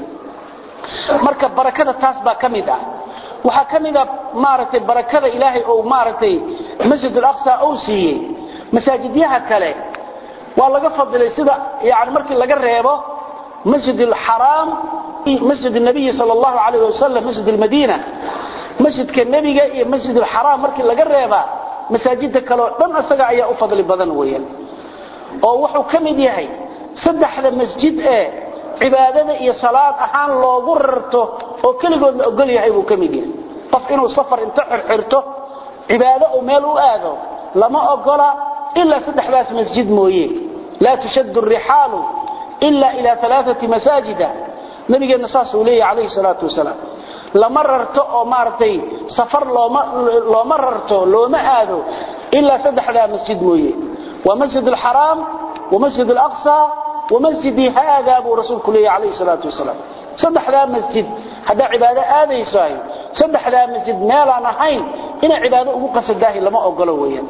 marka barakada taas baa kamid ah waxa kamid ah maartay barakada ilaahay oo maartay masjid al-aqsa oo siiyay masaajidyaha kale waa laga fadilay sida yaani markii laga reebo مسجد الحرام مسجد النبي صلى الله عليه وسلم مسجد المدينة مسجد كالنبي مسجد الحرام مركي لغا ريبا مساجد كلو دن اسغا ايا افضل بدن ويان او wuxuu kamid yahay saddexda masjid ee cibaadada iyo salaad ahaan loogu rarto oo kaligood la ogol yahay uu kamid yahay qof inuu safar inta xirxirto cibaado oo meel u aado lama ogola illa saddexdaas masjid mooyee la tushaddu ar-rihalu إلا إلى ثلاثة مساجد نبي النصاص وليه عليه الصلاة والسلام لمررت أو مارتي سفر لو مررت لو ما آذو إلا سدح لا مسجد مويه ومسجد الحرام ومسجد الأقصى ومسجد هذا أبو رسول كليه عليه الصلاة والسلام سدح لا مسجد هذا عبادة آذي يساهي سدح لا مسجد مالا نحين هنا عبادة أبو قصداه لما أقلوا وياه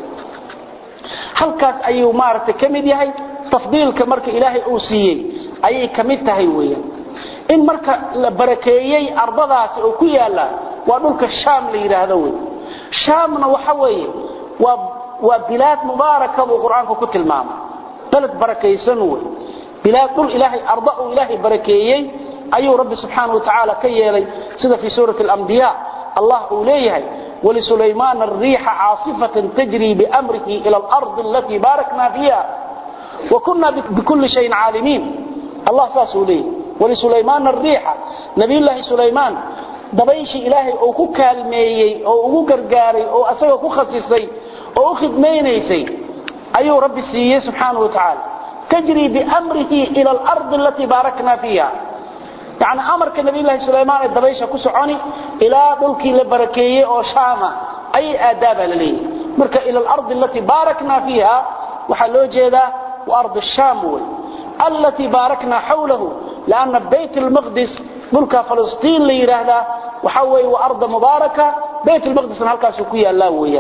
halkaas ayuu maartay kamid yahay tafdiilka marka ilaahay uu siiyay ayay kamid tahay weeyaan in marka la barakeeyay ardadaas oo ku yaala ودلك الشام ليراهدو شامنا waxa weeye waa waa bilad mubaaraka oo quraanku ku tilmaamay balad barakaysan way bilad dul ilaahi arda oo ilaahi barakeeyay ayuu rabbi subhanahu wa ta'ala ka yeelay sida fi suurat al-anbiya allah uu leeyahay wali sulaymaan ar-riiha 'aasifatan tajri bi amrihi ila al-ard allati barakna fiha wa kunna bi kulli shay'in 'alimin allah saasuli wali sulaymaan ar-riiha nabiyullah sulaymaan dabayshi ilaahi oo ku kaalmeeyay oo ugu gargaaray oo asaga ku khasisay oo u khidmeynaysay ayuu rabbi siiyay subhanahu wa ta'ala tajri bi amrihi ila al-ard allati barakna fiha يعني أمرك النبي الله سليمان الدبيشة كسعوني إلى ذلك لبركيه أو شامة أي آداب لليه مرك إلى الأرض التي باركنا فيها وحلو جيدا وأرض الشام التي باركنا حوله لأن بيت المقدس ملك فلسطين ليرهدا وحوي وأرض مباركة بيت المقدس هلكا سكويا الله ويا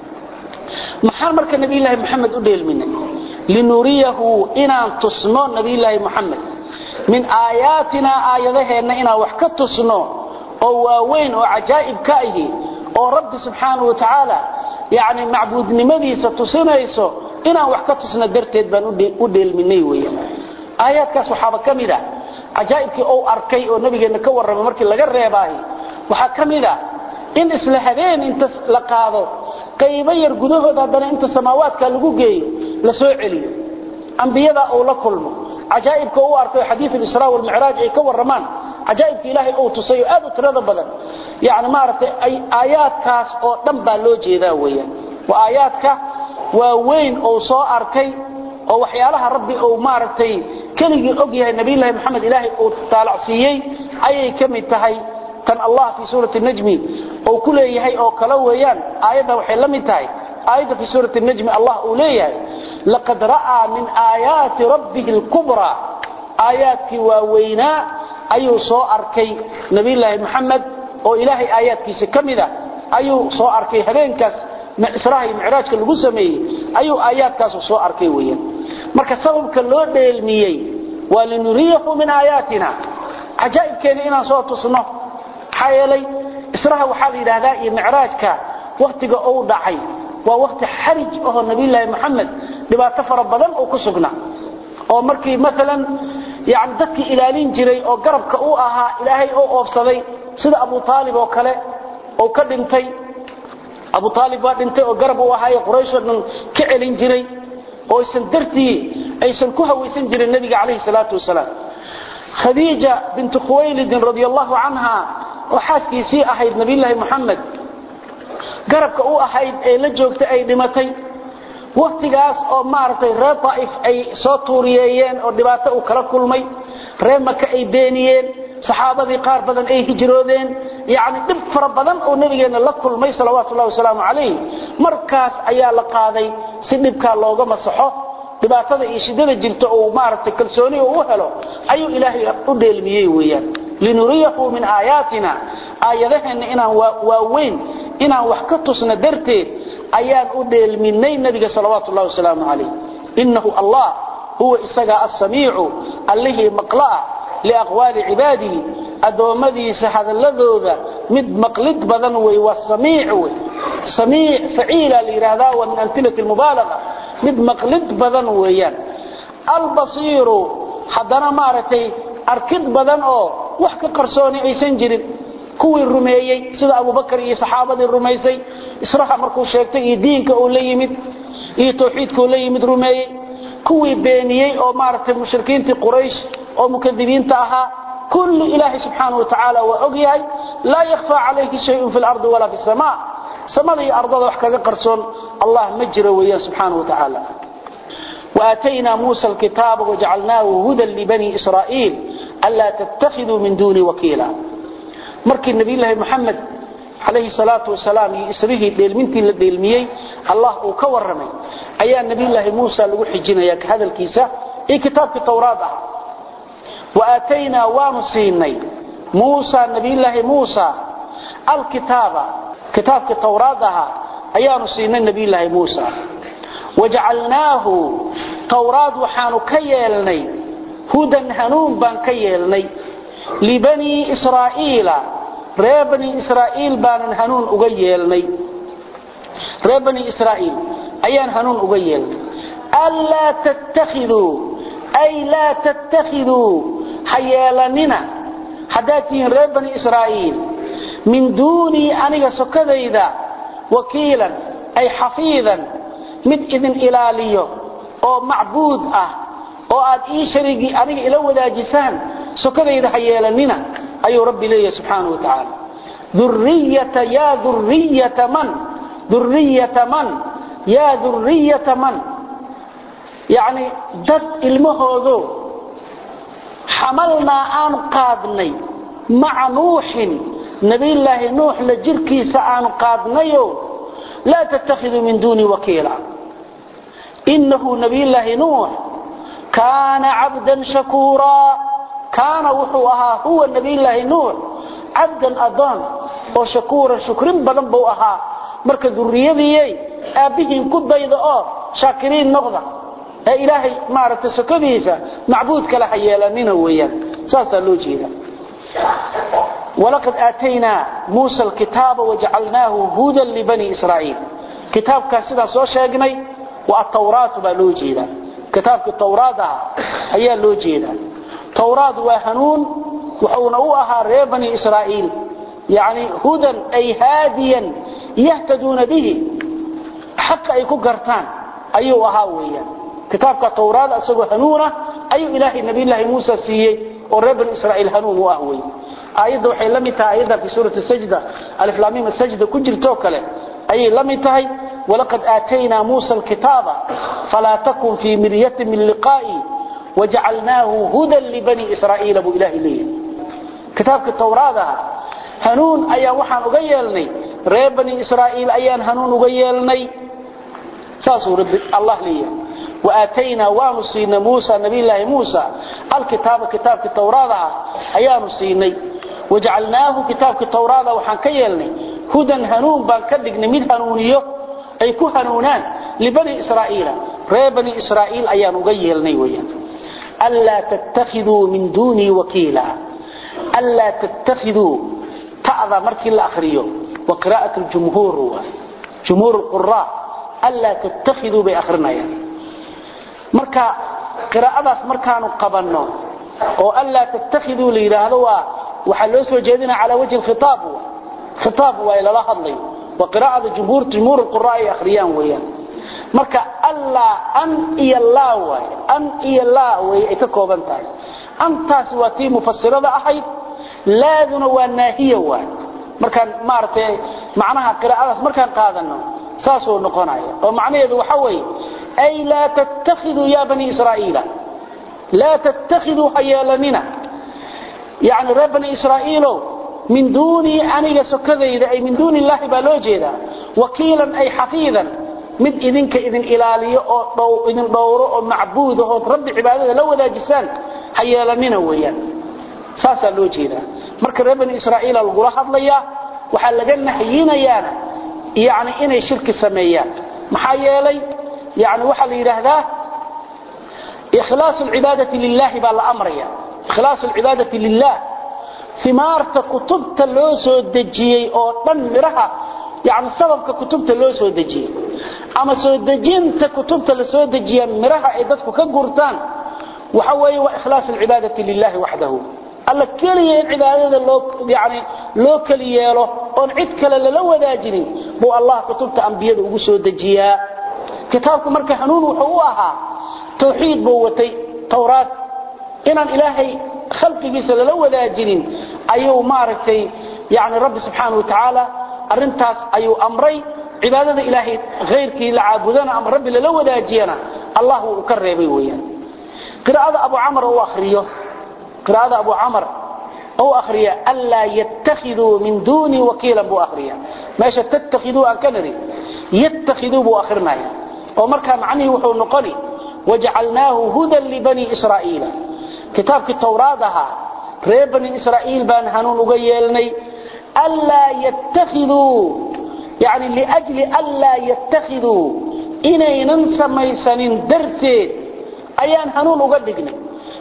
محل مرك النبي الله محمد أديل منه لنريه إنا تصنع النبي الله محمد من آياتنا آياتنا إنا وحكتسنا أو وين وعجائب كائه أو رب سبحانه وتعالى يعني معبود نمدي ستصنع يسو إنا وحكتسنا درتد بان أدل مني ويا آيات كصحابة كمدة عجائب كي أو أركي أو نبي نكور رب مركي لغر ريباهي وحكمدة إن إسلحبين إنت لقاضو كيبير قدوه دادنا إنت سماوات كاللقو جي لسوء علي أنبياء أو لكلمه عجائب كو اركو حديث الاسراء والمعراج اي كو رمان عجائب الهي او تصيو اد ترada badan yaani maartay ay aayadkaas oo dhan ba loo jeedaa weeyaan waa aayadka waa weyn oo soo arkay oo waxyaalaha rabbi oo maartay kaligi og yahay nabi ilaahi maxamed ilaahi oo taalacsiiyay ayay kamid tahay tan allah fi suurati an-najm oo kuleeyahay oo kala weeyaan aayada waxay la mid tahay آية في سورة النجم الله أوليه لقد رأى من آيات ربه الكبرى آيات وويناء أي صوء أركي نبي الله محمد وإلهي آيات كيس كمذا أي صوء أركي هبينكس إسرائيل معراج كالقسمي أي آيات كاس صوء أركي وين مركز سبب كاللور ديلميي ولنريه من آياتنا عجائب كان صوء تصنع حيالي إسرائيل وحالي لهذا معراج كا وقتك أوضع حي ووقت حرج أو النبي الله محمد لما تفر بدن أو كسبنا أو مركي مثلا يعني ذكي إلالين جري أو قرب كأوها إلهي أو أفصلي سيد أبو طالب أو كلا أو كدنتي أبو طالب ودنتي أو قرب وهاي قريش من كعلين جري أو يسندرتي أي سنكوها ويسنجر النبي عليه الصلاة والسلام خديجة بنت خويلد رضي الله عنها وحاسكي سيئة حيث نبي الله محمد garabka uu ahayd ee la joogtay ay dhimatay waqtigaas oo maartay reer Taif ay soo tuuriyeen oo dhibaato uu kala kulmay reer Makka ay beeniyeen saxaabadii qaar badan ay hijroodeen yaani dib fara badan oo nabigeena la kulmay salawaatu Allahi wa salaamu alayhi markaas ayaa la qaaday si dibka looga masaxo dhibaatada iyo shidada jirta oo maartay kalsooni uu helo ayuu ilaahay u dheelmiyay weeyaan linuriyahu min aayatina aayadahana inaan waaweyn inaan wax ka tusna darteed ayaan u dheelminay nabiga sallallahu alayhi wasallam alayhi innahu allah huwa isaga as-sami'u alladhi maqla'a li aqwali ibadihi adoomadiisa hadalladooda mid maqlid badan way was-sami'u sami' fa'ila li irada wa min amthilati al-mubalagha mid maqlid badan weeyaan al-basiru hadana maaratay arkid badan oo wax ka qarsooni aysan jirin kuwii rumeeyay sida Abu Bakar iyo saxaabadii rumeysay israha markuu sheegtay iyo diinka uu la yimid iyo tawxiidka uu la yimid rumeeyay kuwii beeniyay oo maartay mushrikiintii Quraysh oo mukadibiinta ahaa kullu ilaahi subhanahu wa ta'ala wa ogyahay la yakhfa alayhi shay'un fil ardi wala fis samaa samada iyo ardada wax kaga qarsoon Allah ma jiro weeyaa subhanahu wa ta'ala وآتينا موسى الكتاب وجعلناه هدى لبني إسرائيل ألا تتخذوا من دوني وكيلا مركي النبي الله محمد عليه الصلاة والسلام يسره ديلمنتي لديلميي الله وكورمي أيها النبي الله موسى لوحي جنيك هذا الكيسة إيه كتاب في التوراة وآتينا وانسيني موسى النبي الله موسى الكتاب كتاب في التوراة أيها نسيني النبي الله موسى وجعلناه توراة وحانو كيالني هدى هنون بان كيالني لبني إسرائيل reer bani israa'iil baan hanuun uga yeelnay reer bani israa'iil ayaan hanuun uga yeelnay alla tattakhiduu ay la tattakhiduu hayalanina hadatiin reer bani israa'iil min duuni aniga sokadayda wakiilan ay xafiidan mid idin ilaaliyo oo macbuud ah oo aad ii sharigi aniga ila wadaajisaan sokadayda hayeelanina ayuu rabbi leeyahay subhanahu wa ta'ala dhurriyata ya dhurriyata man dhurriyata man ya dhurriyata man yani dad ilmahoodo xamalna aan qaadnay ma'a nuuhin nabi allah nuuh la jirkiisa aan qaadnayo la tattakhidhu min duni wakiila innahu nabi allah nuuh kana 'abdan shakura kana wuhuha huwa nabi allah nuuh 'abdan adan oo shakura shukrin badan buu ahaa marka durriyadii aabihiin ku daydo oo shaakiriin noqda ee ilaahay maarata sakadiisa macbuud kala hayeelanina weeyaan saasa loo jeeda ولقد آتينا موسى الكتاب وجعلناه هدى لبني إسرائيل كتاب كان سيدا سو شيغني والتوراة با لو جيدا كتاب التوراة هي لو جيدا توراة وهنون وحونوها ري بني إسرائيل يعني هدى أي هاديا يهتدون به حق أي كغرتان أيوها ويا كتاب التوراة أسوى هنونة أي إلهي نبي الله موسى سيئ وري بني إسرائيل هنون وأهوي آيات waxay la mid tahay ayada fi suurat as-sajda alif lam mim as-sajda ku jirto kale ay la mid tahay walaqad aatayna Musa al-kitaba fala takun fi miryatin min liqa'i waja'alnahu hudan li bani Israa'ila bu ilahi ilayhi kitabka tawraada hanuun ayaa waxaan uga yeelnay reer bani Israa'il ayaan hanuun uga yeelnay saasu rabbi Allah leeyahay وآتينا وانسينا موسى نبي الله موسى الكتاب كتاب التوراة أيان سيني وجعلناه كتاب التوراة وحن كيلني هدى هنون بانكدقن من هنونيه أي كو هنونان لبني إسرائيل ري بني إسرائيل أيان غيلني ويان ألا تتخذوا من دوني وكيلا ألا تتخذوا تعظى مركي الأخريو وقراءة الجمهور جمهور القراء ألا تتخذوا بأخرنا يعني marka qiraa'adaas markaanu qabanno oo alla tattakhiduu liiraahdo waxa loo soo jeedina ala wajhi al-khitab khitab waa ila hadlay wa qiraa'ada jumhur jumhur al-quraa'i akhriyaan weeyaan marka alla an iyo la way an iyo la way ay ka kooban tahay antaas waa tii mufassirada ahayd laaduna waa naahiya waa markaan maartay macnaha qiraa'adaas markaan qaadano saas oo noqonaya oo macnaheedu waxa weey أي لا تتخذوا يا بني إسرائيل لا تتخذوا حيالننا يعني رب بني إسرائيل من دوني أني سكذا أي من دون الله بلوجيدا وكيلا أي حفيظا من إذنك إذن إلالي أو إذن دورو أو معبود أو رب عبادة لو ذا جسان حيالننا ويان ساسا لوجيدا مركز رب بني إسرائيل الغلاح الله وحلقنا حيينا يانا يعني إني شرك سميان محايالي يعني وحل يرهده إخلاص العبادة لله بالأمرية إخلاص العبادة لله ثمارة كتبت اللوسو الدجيي أو تنمرها يعني سبب كتبت اللوسو الدجيي أما سو الدجين كتبت اللوسو الدجيي مرها إدتك كقرتان وحوي وإخلاص العبادة لله وحده الله كليه العبادة لو يعني لو كليه له ونعد كلا لو ذاجني بو الله كتبت أنبياء وقصو الدجيي كتابك مركه حنون وحو اها توحيد بوتي توراة ان الهي خلقيسا لو وداجين ايو مارتي يعني رب سبحانه وتعالى ارنتاس ايو امري عباده الهي غيرك لعابدنا امر رب لو وداجينا الله كريبي ويان قراءه ابو عمرو او اخريه قراءه ابو عمرو او اخريه الا يتخذوا من دوني وكيلا بو اخريه ماشي تتخذوا ان كنري يتخذوا بو اخرنا ومركا معنيه وحو نقني وجعلناه هدى لبني إسرائيل كتابك التوراة ري بني إسرائيل بان هنون أغيالني ألا يتخذوا يعني لأجل ألا يتخذوا إني ننسى ميسانين درتين أيان هنون أغدقني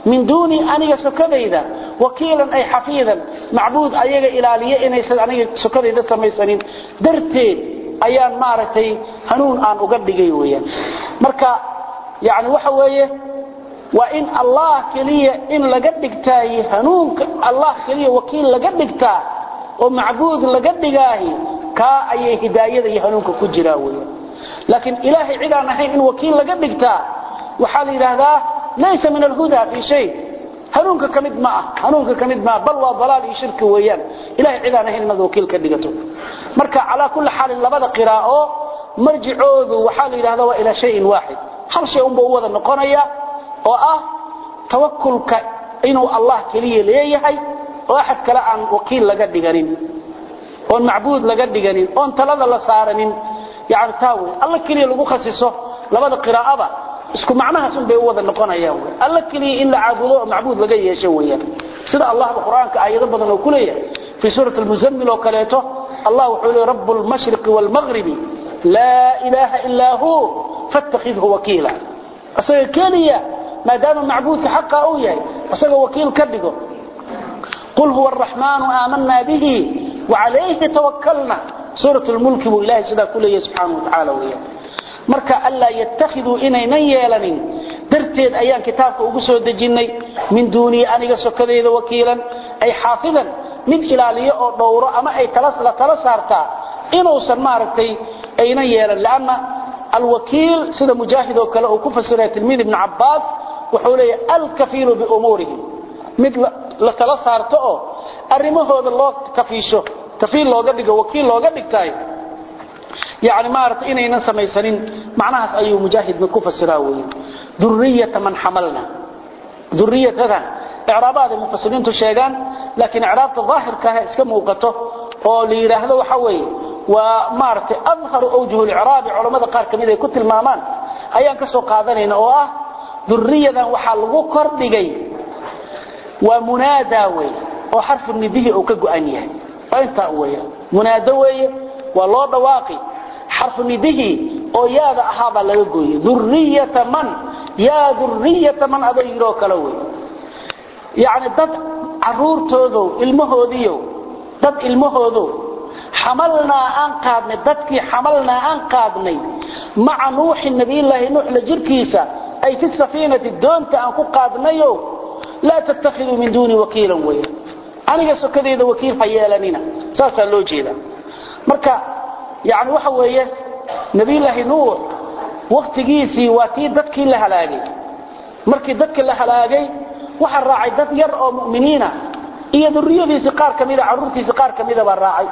min duuni aniga sokadayda wakiilan ay xafiidan macbuud ayaga ilaaliye inaysan aniga sokadayda samaysanin darteed ayaan maaragtay hanuun aan uga dhigay weeyaan marka yaani waxa weeye wa in allah kaliya in laga dhigtay hanuunka allah kaliya wakiil laga dhigtaa oo macbuud laga dhigaahi ka ayay hidaayada iyo hanuunka ku jira weeyaan laakiin ilaahi cid aan ahayn in wakiil laga dhigtaa waxa la yiraahdaa laysa min al-huda fi shay hanuunka kamid ma ah hanuunka kamid ma bal waa dalaal iyo shirki weeyaan ilaahi cid aan ahayn mad wakiil ka dhigato marka ala kulli xaal labada qiraa'o marjicoodu waxa la yiraahdaa waa ila shay'in waahid hal shay um buu wada noqonaya oo ah tawakkulka inuu allah kaliya leeyahay oo ahad kala aan wakiil laga dhiganin oo macbuud laga dhiganin oo talada la saaranin yaani taawi allah kaliya lagu khasiso labada qiraa'ada isku macnahaas un bay wada noqonayaan alla kaliya in la caabudo macbuud laga yeesho weeyaan sida allah quraanka aayado badan oo kuleeyahay fi surah al-muzammil oo kaleeto allah wuxuu rabbul mashriq wal maghrib la ilaha illa hu fattakhidhu wakila asaga kaliya maadaama macbuudka xaqa uu yahay asaga wakiil ka dhigo qul huwa ar-rahman amanna bihi wa alayhi tawakkalna surah al-mulk billahi sida kuleeyahay subhanahu wa ta'ala weeyaan marka alla yattakhidhu inayna yeelanin darteed ayaan kitaabka ugu soo dejinay min duuni aniga sokadeyda wakiilan ay xaafidan mid ilaaliyo oo dhowro ama ay talasla tala saarta inuu san maartay ayna yeelan laana alwakiil sida mujaahid oo kale oo ku fasiray tilmiid ibn Abbas wuxuu leeyahay al-kafiil bi umurihi mid la tala saarto oo arimahooda loo kafiisho kafiil looga dhigo wakiil looga dhigtay يعني ما أردت إني ننسى ميسانين معناها أي مجاهد من كفة السراوي ذرية من حملنا ذرية هذا إعرابات المفسرين تشيغان لكن إعرابات الظاهر كها اسكمه وقته ولي هذا وحوي وما أردت أظهر أوجه الإعراب علماء قار كميدة كنت المامان أيان كسو قادنين أواه ذرية وحلقو كردقي ومناداوي وحرف النبيه أو كقوانيه وإنت أويه مناداوي والله دواقي حرف نده او يادا احابا laga gooyo ذريه من يا ذريه من اديرو kalawe yaani dad caruurtoodo ilmahoodiyo dad ilmahoodo xamalna aan qaadnay dadkii xamalna aan qaadnay ma'a nuux nabi ilaahi nuux la jirkiisa ay fi safiinati doonta aan ku qaadnayo la tattakhidhu min duni wakiilan way aniga sokadeeda wakiil hayeelanina saasa loo jeeda marka yaani waxa weeye nabi ilaahi nuux waqtigiisii waatii dadkii la halaagay markii dadkii la halaagay waxa raacay dad yar oo muuminiina iyo duriyadiisa qaar kamida caruurtiisa qaar kamida baa raacay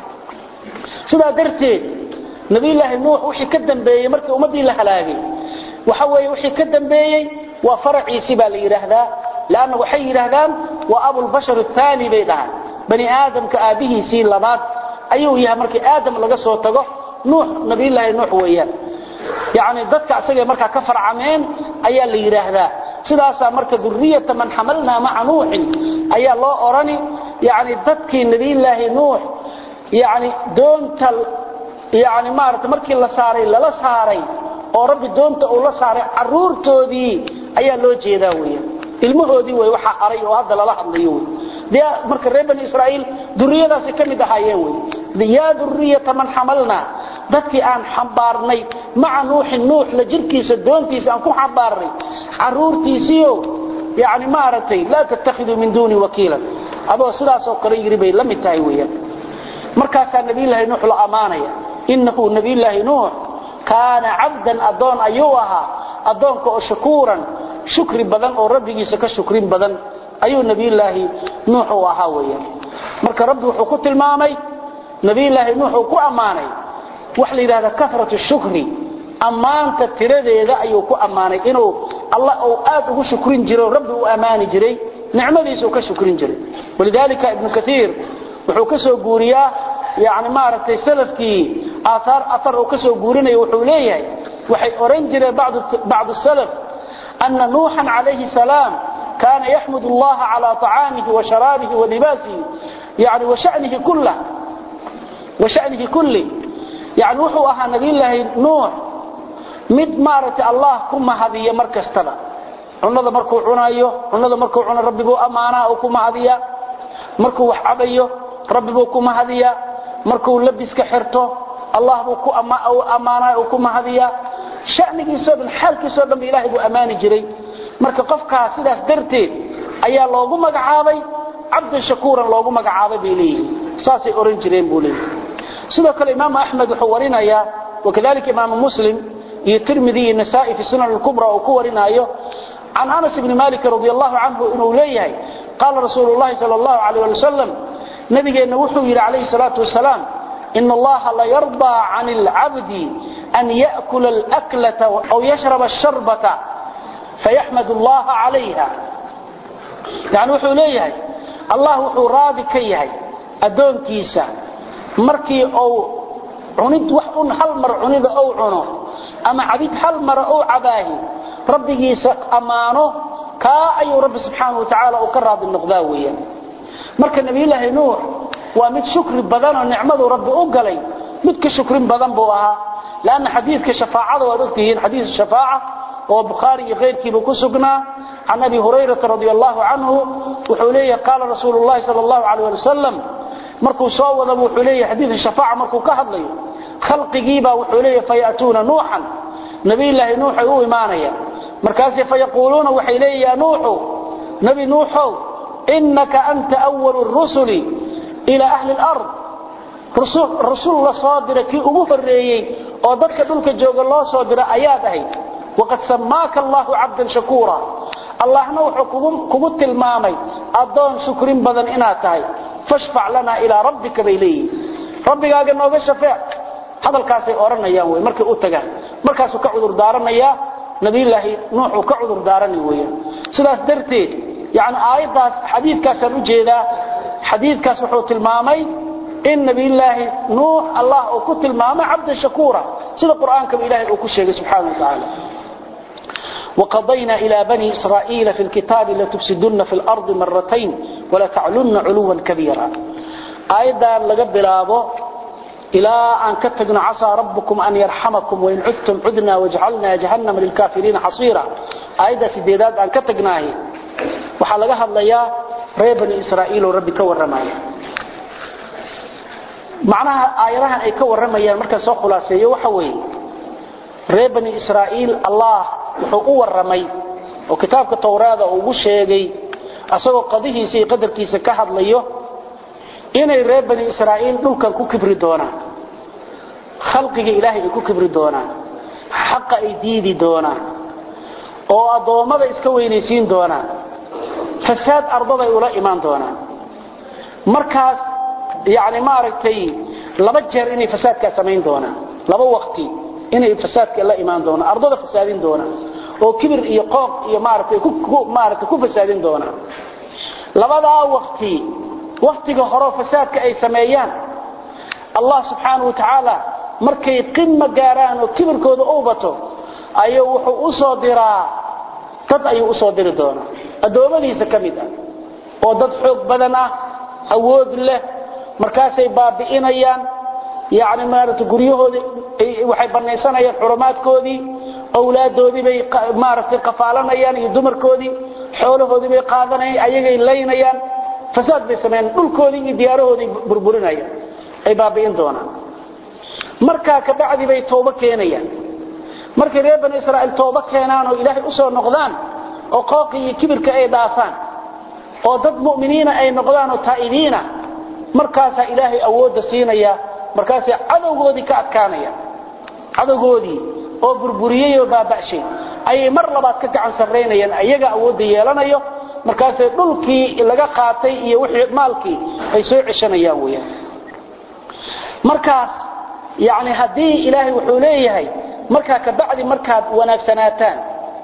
sida darteed nabi ilaahi nuux wixii ka dambeeyay markii ummadii la halaagay waxa weeye wixii ka dambeeyay waa faraciisi baa la yiraahdaa laana waxay yiraahdaan waa abul bashar athani baydaha bani aadam ka aabihiisi labaad ayuu yahay markii aadam laga soo tago nuux nabi ilaahi nuux weeyaan yaani dadka asaga marka ka farcameen ayaa la yiraahdaa sidaas marka durriyada man hamalna ma'a nuux ayaa loo orani yaani dadkii nabi ilaahi nuux yaani doonta yaani maarta markii la saaray la saaray oo rabbi doonta uu la saaray caruurtoodii ayaa loo jeedaa weeyaan ilmahoodii way waxa aray oo hadda la hadlayo dia marka reer bani israa'iil durriyadaasi kamid ahaayeen way ya durriyata man hamalna dadkii aan xambaarnay ma'a nuux nuux la jirkiisa doontiisa aan ku xambaarnay caruurtiisiyo yaani maaratay la tattakhidhu min duni wakiila adoo sidaas oo kale yiri bay la mid tahay weeyaan markaas nabi ilaahi nuux la amaanaya innahu nabi ilaahi nuux kaana 'abdan adoon ayuha adoonka oo shukuran shukri badan oo rabbigiisa ka shukrin badan ayuu nabi ilaahi nuux oo ahaa weeyaan marka rabbi wuxuu ku tilmaamay nabi ilaahi nuux oo ku amaanay wax la yiraahdo kafratu shukri amaanta tiradeeda ayuu ku amaanay inuu allah oo aad ugu shukrin jiro rabbi uu amaani jiray nicmadiisa ka shukrin jiray walidalika ibn kathir wuxuu ka soo guuriyaa yaani maartay salafkii athar athar oo ka soo guurinay wuxuu leeyahay waxay oran jireen baad baad salaf anna nuuhan alayhi salam كان يحمد الله على طعامه وشرابه ولباسه يعني وشأنه كله وشأنه كله يعني وحوها نبي الله نوح مد مارة الله كما هذه مركز تبع cunada markuu cunayo cunada markuu cuno rabbi buu amaana oo ku mahadiya markuu wax cabayo rabbi buu ku mahadiya markuu labiska xirto allah buu ku amaana oo ku mahadiya shanigiisa dhan xalkiisa dhan ilaahay buu amaani jiray marka qofka sidaas darteed ayaa loogu magacaabay abd shakuuran loogu magacaabay biilii saasay oran jireen buu leeyahay sidoo kale imaam ahmed wuxuu warinaya وكذلك امام مسلم والترمذي والنسائي في السنن الكبرى وكورنايو عن انس بن مالك رضي الله عنه انه ليه قال رسول الله صلى الله عليه وسلم نبينا وحي عليه الصلاه والسلام ان الله لا يرضى عن العبد ان ياكل الاكله او يشرب الشربه فيحمد الله عليها يعني وحي ليه الله وحي راضي كيهي ادونكيسا markii oo cunid wax un hal mar cunida oo cuno ama cabid hal mar oo cabaahi rabbigiisa amaano ka ayu rabbi subhanahu wa ta'ala oo ka raadi noqdaa weeyaan marka nabi ilaahay nuux waa mid shukri badan oo nicmadu rabbi u galay mid ka shukrin badan buu ahaa laana xadiidka shafaacada waa ogtihiin xadiis shafaaca oo bukhari iyo qeyrkiiba ku sugnaa an abi hurayra radiyallahu anhu wuxuu leeyahay qala rasuulullaahi sallallahu alayhi wa sallam markuu soo wada wuxuu leeyahay xadiis shafaaca markuu ka hadlayo khalqigiiba wuxuu leeyahay fayatuna nuuhan nabi ilaahi nuux uu iimaanaya markaas ay fayaquluna waxay leeyahay nuuxu nabi nuuxu innaka anta awwalur rusuli ila ahli al-ard rusul rusul la soo diray kii ugu horeeyay oo dadka dhulka jooga loo soo diray ayaad ahayd waqad samaaka allah 'abdan shakura allahna wuxuu kugu tilmaamay adoon shukrin badan inaad tahay fashfa' lana ila rabbika bayli rabbigaaga nooga shafaa hadalkaas ay oranayaan way markay u tagaan markaas uu ka cudur daaranaya nabi ilaahi nuux uu ka cudur daaranay weeyaan sidaas darteed yaani aayadaas xadiidkaas aan u jeedaa xadiidkaas wuxuu tilmaamay in nabi ilaahi nuux allah uu ku tilmaamay 'abd shakura sida quraanka ilaahi uu ku sheegay subhanahu wa ta'ala وقضينا إلى بني إسرائيل في الكتاب لا تفسدن في الأرض مرتين ولا تعلن علوا كبيرا أيضا لقبلابه إلى أن كتبنا عسى ربكم أن يرحمكم وإن عدتم عدنا وجعلنا جهنم للكافرين حصيرا أيضا سيدادات أن كتبناه وحلقها الله ري بني إسرائيل وربك والرماية معناها آياتها أي كورمايا مركز سوق خلاصية وحوي ري بني إسرائيل الله wuxuu u waramay oo kitaabka tawraada uu ugu sheegay asagoo qadihiisa iyo qadarkiisa ka hadlayo inay reer bani Israa'iil dhulkan ku kibri doonaan khalqiga ilaahay ku kibri doonaan xaqa ay diidi doonaan oo adoomada iska weynaysiin doonaan fasaad ardada ula iman doonaan markaas yaani ma aragtay laba jeer inay fasaadka sameyn doonaan laba waqti inay fasaadka la iman doona ardada fasaadin doona oo kibir iyo qooq iyo maartay ku maartay ku fasaadin doona labada waqti waqtiga hore fasaadka ay sameeyaan Allah subhanahu wa ta'ala markay qimma gaaraan oo kibirkooda oo bato ayuu wuxuu u soo diraa dad ayuu u soo diri doona adoomadiisa kamid ah oo dad xoog badan ah awood leh markaas ay baabi'inayaan يعني مارته غريهودي waxay banaysanayaan xurumaadkoodii awlaadoodii bay maartay qafaalanayaan iyo dumarkoodii xoolahoodii bay qaadanayaan ayagay leeynayaan fasaad bay sameeyaan dhulkoodii iyo diyaarahoodii burburinayaan ay baabiin doonaan marka ka bacdi bay tooba keenayaan markay reer bani Israa'iil tooba keenaan oo ilaahay u soo noqdaan oo qooqi iyo kibirka ay dhaafaan oo dad mu'miniina ay noqdaan oo taa'idiina markaas ilaahay awood siinaya markaas cadawgoodii ka adkaanaya cadawgoodii oo burburiyay oo baabashay ay mar labaad ka gacan sareynayaan ayaga awood yeelanayo markaas dhulkii laga qaatay iyo wixii maalkii ay soo cishanayaan weeyaan markaas yaani hadii ilaahay wuxuu leeyahay marka ka bacdi markaad wanaagsanaataan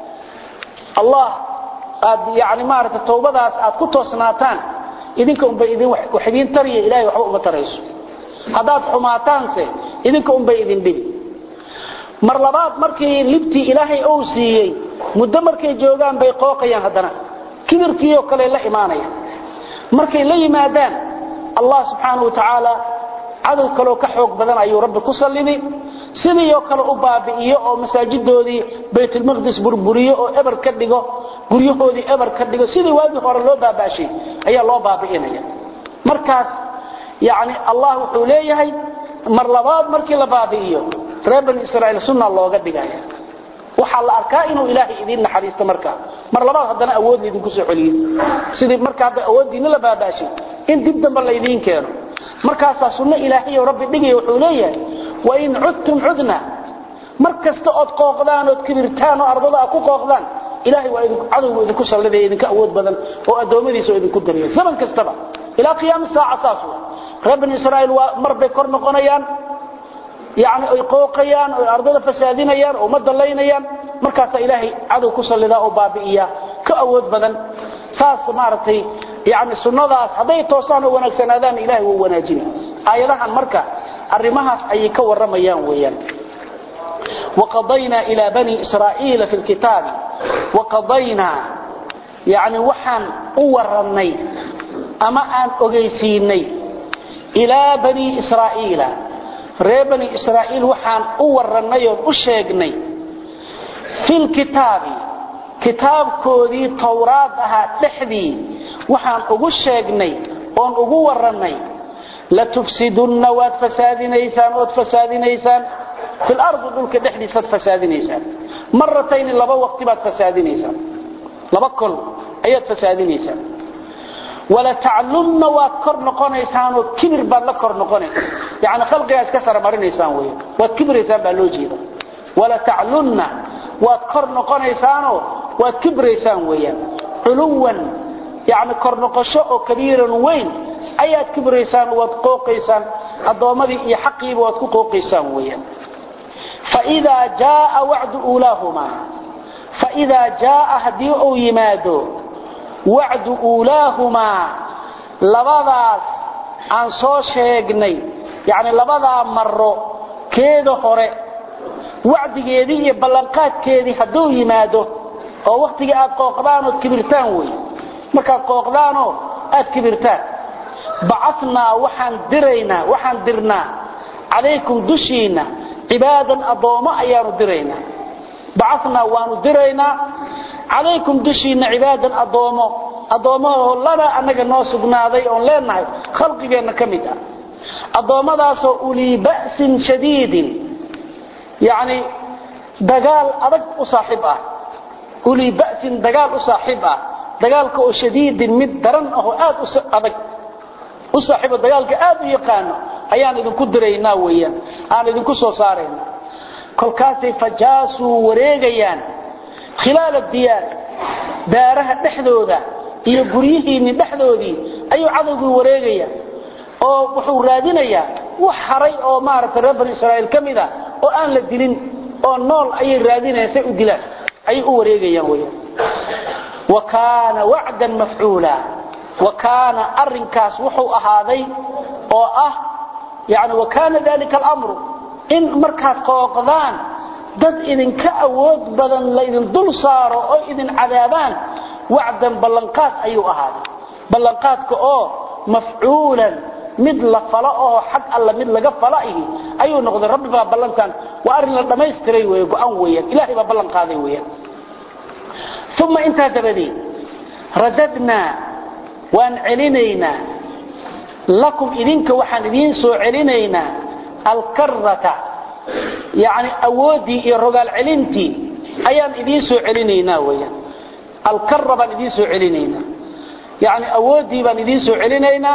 Allah aad yaani maarta toobadaas aad ku toosnaataan idinka umba idin wax idin tariya ilaahay wax uma tarayso hadaad xumaataanse idinka un bay idin dhib mar labaad markii libti ilaahay oo siiyay muddo markay joogaan bay qooqayaan hadana kibirkiyo kale la iimaanayaan markay la yimaadaan Allah subhanahu wa ta'ala عدو كلو كحوق بدن أيو رب كسلني sidii oo kale u baabi'iyo oo masaajidoodii baytul maqdis burburiyo oo eber ka dhigo guryahoodii eber ka dhigo sidii waagi hore loo baabaashay ayaa loo baabi'inaya markaas yaani allah wuxuu leeyahay mar labaad markii la baabi'iyo reer bani israa'iil sunna looga dhigaya waxa la arkaa inuu ilaahay idin naxariisto markaa mar labaad hadana awood idin ku soo celiyo sidii marka hadda awoodina la baabaashay in dib dambe la idin keeno markaas sunna ilaahay oo rabbi dhigay wuxuu leeyahay wa in udtum udna markasta oo qooqdaan oo kibirtaan oo ardada ku qooqdaan ilaahay waa idin cadow idin ku salliday idin ka awood badan oo adoomadiisa idin ku dariyo zaman kastaba ila qiyaam saaca saasu reer bani israa'iil waa marbe kor noqonayaan يعني ay qooqayaan oo ardada fasaadinayaan oo madalaynayaan markaas ilaahay cadow ku sallida oo baabi'iya ka awood badan saas maartay يعني sunnadaas haday toosaan oo wanaagsanaadaan ilaahay wuu wanaajin aayadahan marka arimahaas ay ka waramayaan weeyaan وقضينا إلى بني إسرائيل في الكتاب وقضينا يعني وحن أورني أما أن أغيسيني إلى بني إسرائيل reer bani israa'iil waxaan u waranay oo u sheegnay fil kitaabi kitaabkoodii tawraad aha dhaxdii waxaan ugu sheegnay oon ugu waranay la tufsidunna wa fasaadinaysaan oo fasaadinaysaan fil ardi dhulka dhaxdii sad fasaadinaysaan maratayn laba waqti baad fasaadinaysaan laba kol ayad fasaadinaysaan ولا تعلمنا وكر نقونيسان وكبر بان لا كر نقونيسان يعني خلقي اسك سر مرينيسان وي وكبريسان با لو جيدا ولا تعلمنا وكر نقونيسان وكبريسان وي علوا يعني كر نقشو كبير وين ايات كبريسان وقوقيسان ادومدي iyo xaqiiba wad ku qooqeysaan weeyaan فاذا جاء وعد اولاهما فاذا جاء هدي او يمادو وعد أولاهما لبداس عن سو شيغني يعني لبدا مرو كيدو هره وعديgeedii iyo ballanqaadkeedii haduu yimaado oo waqtiga aad qooqdaan oo kibirtaan way marka qooqdaan oo aad kibirtaan bacatna waxaan dirayna waxaan dirna عليكم دشينا عبادا اضوما ayaanu dirayna bacatna waanu dirayna عليكم دشينا عبادا أضومو أضومو لنا أنك نوسقناذي أون لنهي خلقنا كمدا أضومو داسو أولي بأس شديد يعني دقال أدق أصاحبه أولي بأس دقال أصاحبه دقال كو شديد مدرن أهو آد أدق أصاحبه دقال كآد يقانو أيان إذن كدرينا ويان آن إذن كسو صارينا كل كاسي فجاسوا وريقيان خلال الديار دارها دحدودا iyo guryihiin dhaxdoodii ayuu cadowgu wareegaya oo wuxuu raadinaya wax haray oo maartay reer bani israa'iil kamida oo aan la dilin oo nool ay raadinaysa u dilaan ay u wareegayaan weeyaan wakaana wa'dan maf'uula wakaana arrinkaas wuxuu ahaaday oo ah yaani wakaana dalika al-amru in markaad qooqdaan dad idin ka awood badan la idin dul saaro oo idin cadaabaan wa'dan ballanqaad ayuu ahaaday ballanqaadka oo maf'uulan mid la fala oo xaq alla mid laga falay ayuu noqday rabbi baa ballantan wa arin la dhameystiray way go'an weeyaan ilaahay baa ballan qaaday weeyaan thumma inta dabadi radadna waan celinayna lakum idinka waxaan idin soo celinayna al-karrata يعني أودي الرجال علنتي أيام إذن سو علينا ويا الكرة بان إذن سو علينا يعني أودي بان إذن سو علينا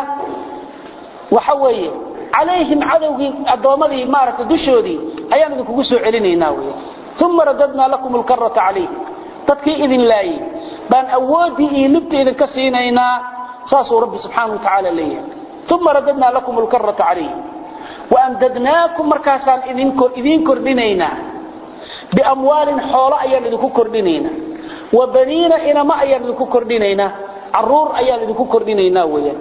وحوي عليهم عدوي الضوامدي مارك دشودي أيام إذن كو سو علينا ويا ثم رددنا لكم الكرة عليه تدكي إذن لاي بان أودي لبت إذن كسينينا ساسو ربي سبحانه وتعالى ليه ثم رددنا لكم الكرة عليه وأمددناكم مركاسان إذين كردينينا بأموال حولاء أيان إذنكو كردينينا وبنين إنما أيان إذنكو كردينينا عرور أيان إذنكو كردينينا ويا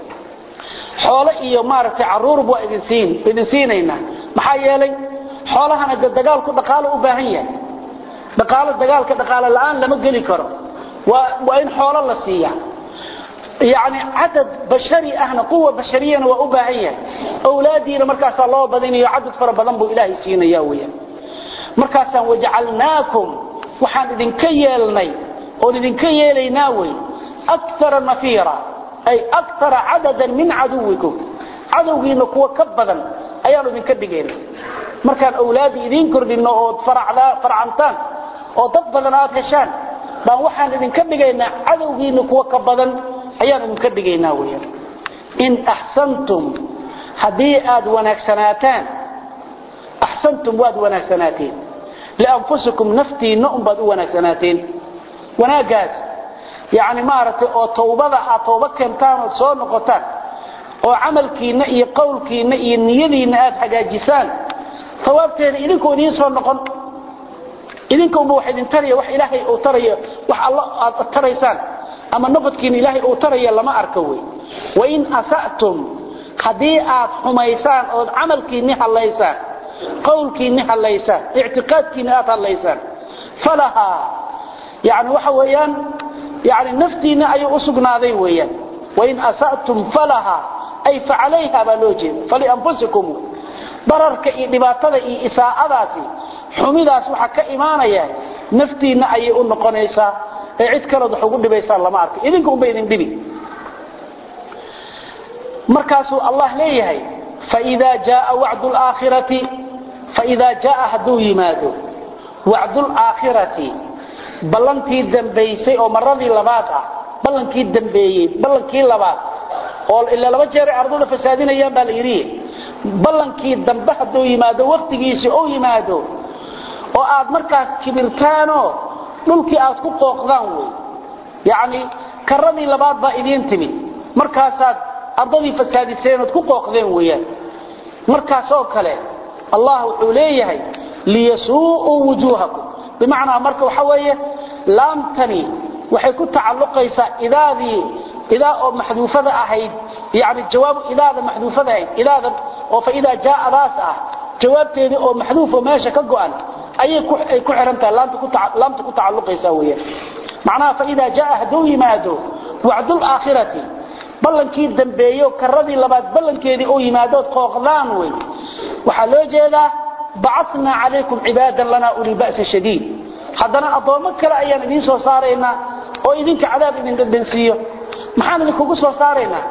حولاء إيو مارتي عرور بوا إذن سين إذن سينينا محايا لي حولاء هنا دقال كو دقال أباهية دقال الدقال كدقال الآن لما قلي كرو وإن حولاء الله سيا يعني عدد بشري احنا قوة بشرية وأباهية أولادينا مركاسا الله بديني عدد فربضان بو إلهي سينا ياويا مركاسا وجعلناكم وحان إذن كيالني وإذن كيالي ناوي أكثر نفيرا أي أكثر عددا من عدوكم عدوين قوة كبدا أيانو إذن كبقين مركان أولادي إذن كردين فرع فرعنتان وضبضا آتشان بان وحان إذن كبقين عدوين قوة كبدا أيانو إذن كبقين ناويا إن أحسنتم هديئات ونكسناتان أحسنتم واد ونكسناتين لأنفسكم نفتي نؤمد ونكسناتين وناقاز يعني مارت أو توبة توبة كنتان وتصور نقطان أو عملكينا إيه قولكينا إيه نيذينا آد حقاجسان ثوابتين إذنكم إذن صور نقن إذنكم بوحد تري وح إلهي أو تري وح الله تريسان أما نقطكين إلهي أو تري لما أركوي وإن أسأتم خديئات حميسان أو عملكينا حليسان قولكينا حليسان اعتقادكينا آد حليسان فلها يعني وحويان يعني نفتينا أي أسقنا ذي ويان وإن أسأتم فلها أي فعليها بلوجين فلأنفسكم ضررك إباطة إساء ذاسي حميداس وحكا إيمانيا نفتينا أي أنقنيسا عيد كرد حقود بيسان لما أرك إذنكم بيدن دبي مركز الله ليه فإذا جاء وعد الآخرة فإذا جاء هدو يمادو وعد الآخرة بلنكي دنبيسي او مردي لباد اه بلنكي دنبيي بلنكي لباد oo illa laba jeer ardada fasaadinayaan baa la yiri balankii dambe haduu yimaado waqtigiisa oo yimaado oo aad markaas kibirtaano dhulkii aad ku qooqdaan way yaani karadii labaad baa idin timi markaas aad ardadii fasaadiseen oo ku qooqdeen weeyaan markaas oo kale Allah wuxuu leeyahay liyasuu wujuhakum بمعنى مركه وحويه لام تني waxay ku tacalluqaysa idaadii idaa oo maxduufada ahayd yaani jawaab idaada maxduufada ahayd idaada oo fa ida jaa raasa jawaabteedi oo maxduufo meesha ka go'an ayay ku ay ku xirantaa laanta ku laamta ku tacalluqaysa weeyaan macnaha fa ida jaa hadu yimaado wa'dul aakhirati ballankii dambeeyo karadii labaad ballankeedii oo yimaado qooqdaan way waxa loo jeedaa بعثنا عليكم عبادا لنا أولي بأس شديد حدنا أضوامك كلا أيام إذن سو صارينا أو إذنك عذاب إذن دنسيه محانا لكوكو سو صارينا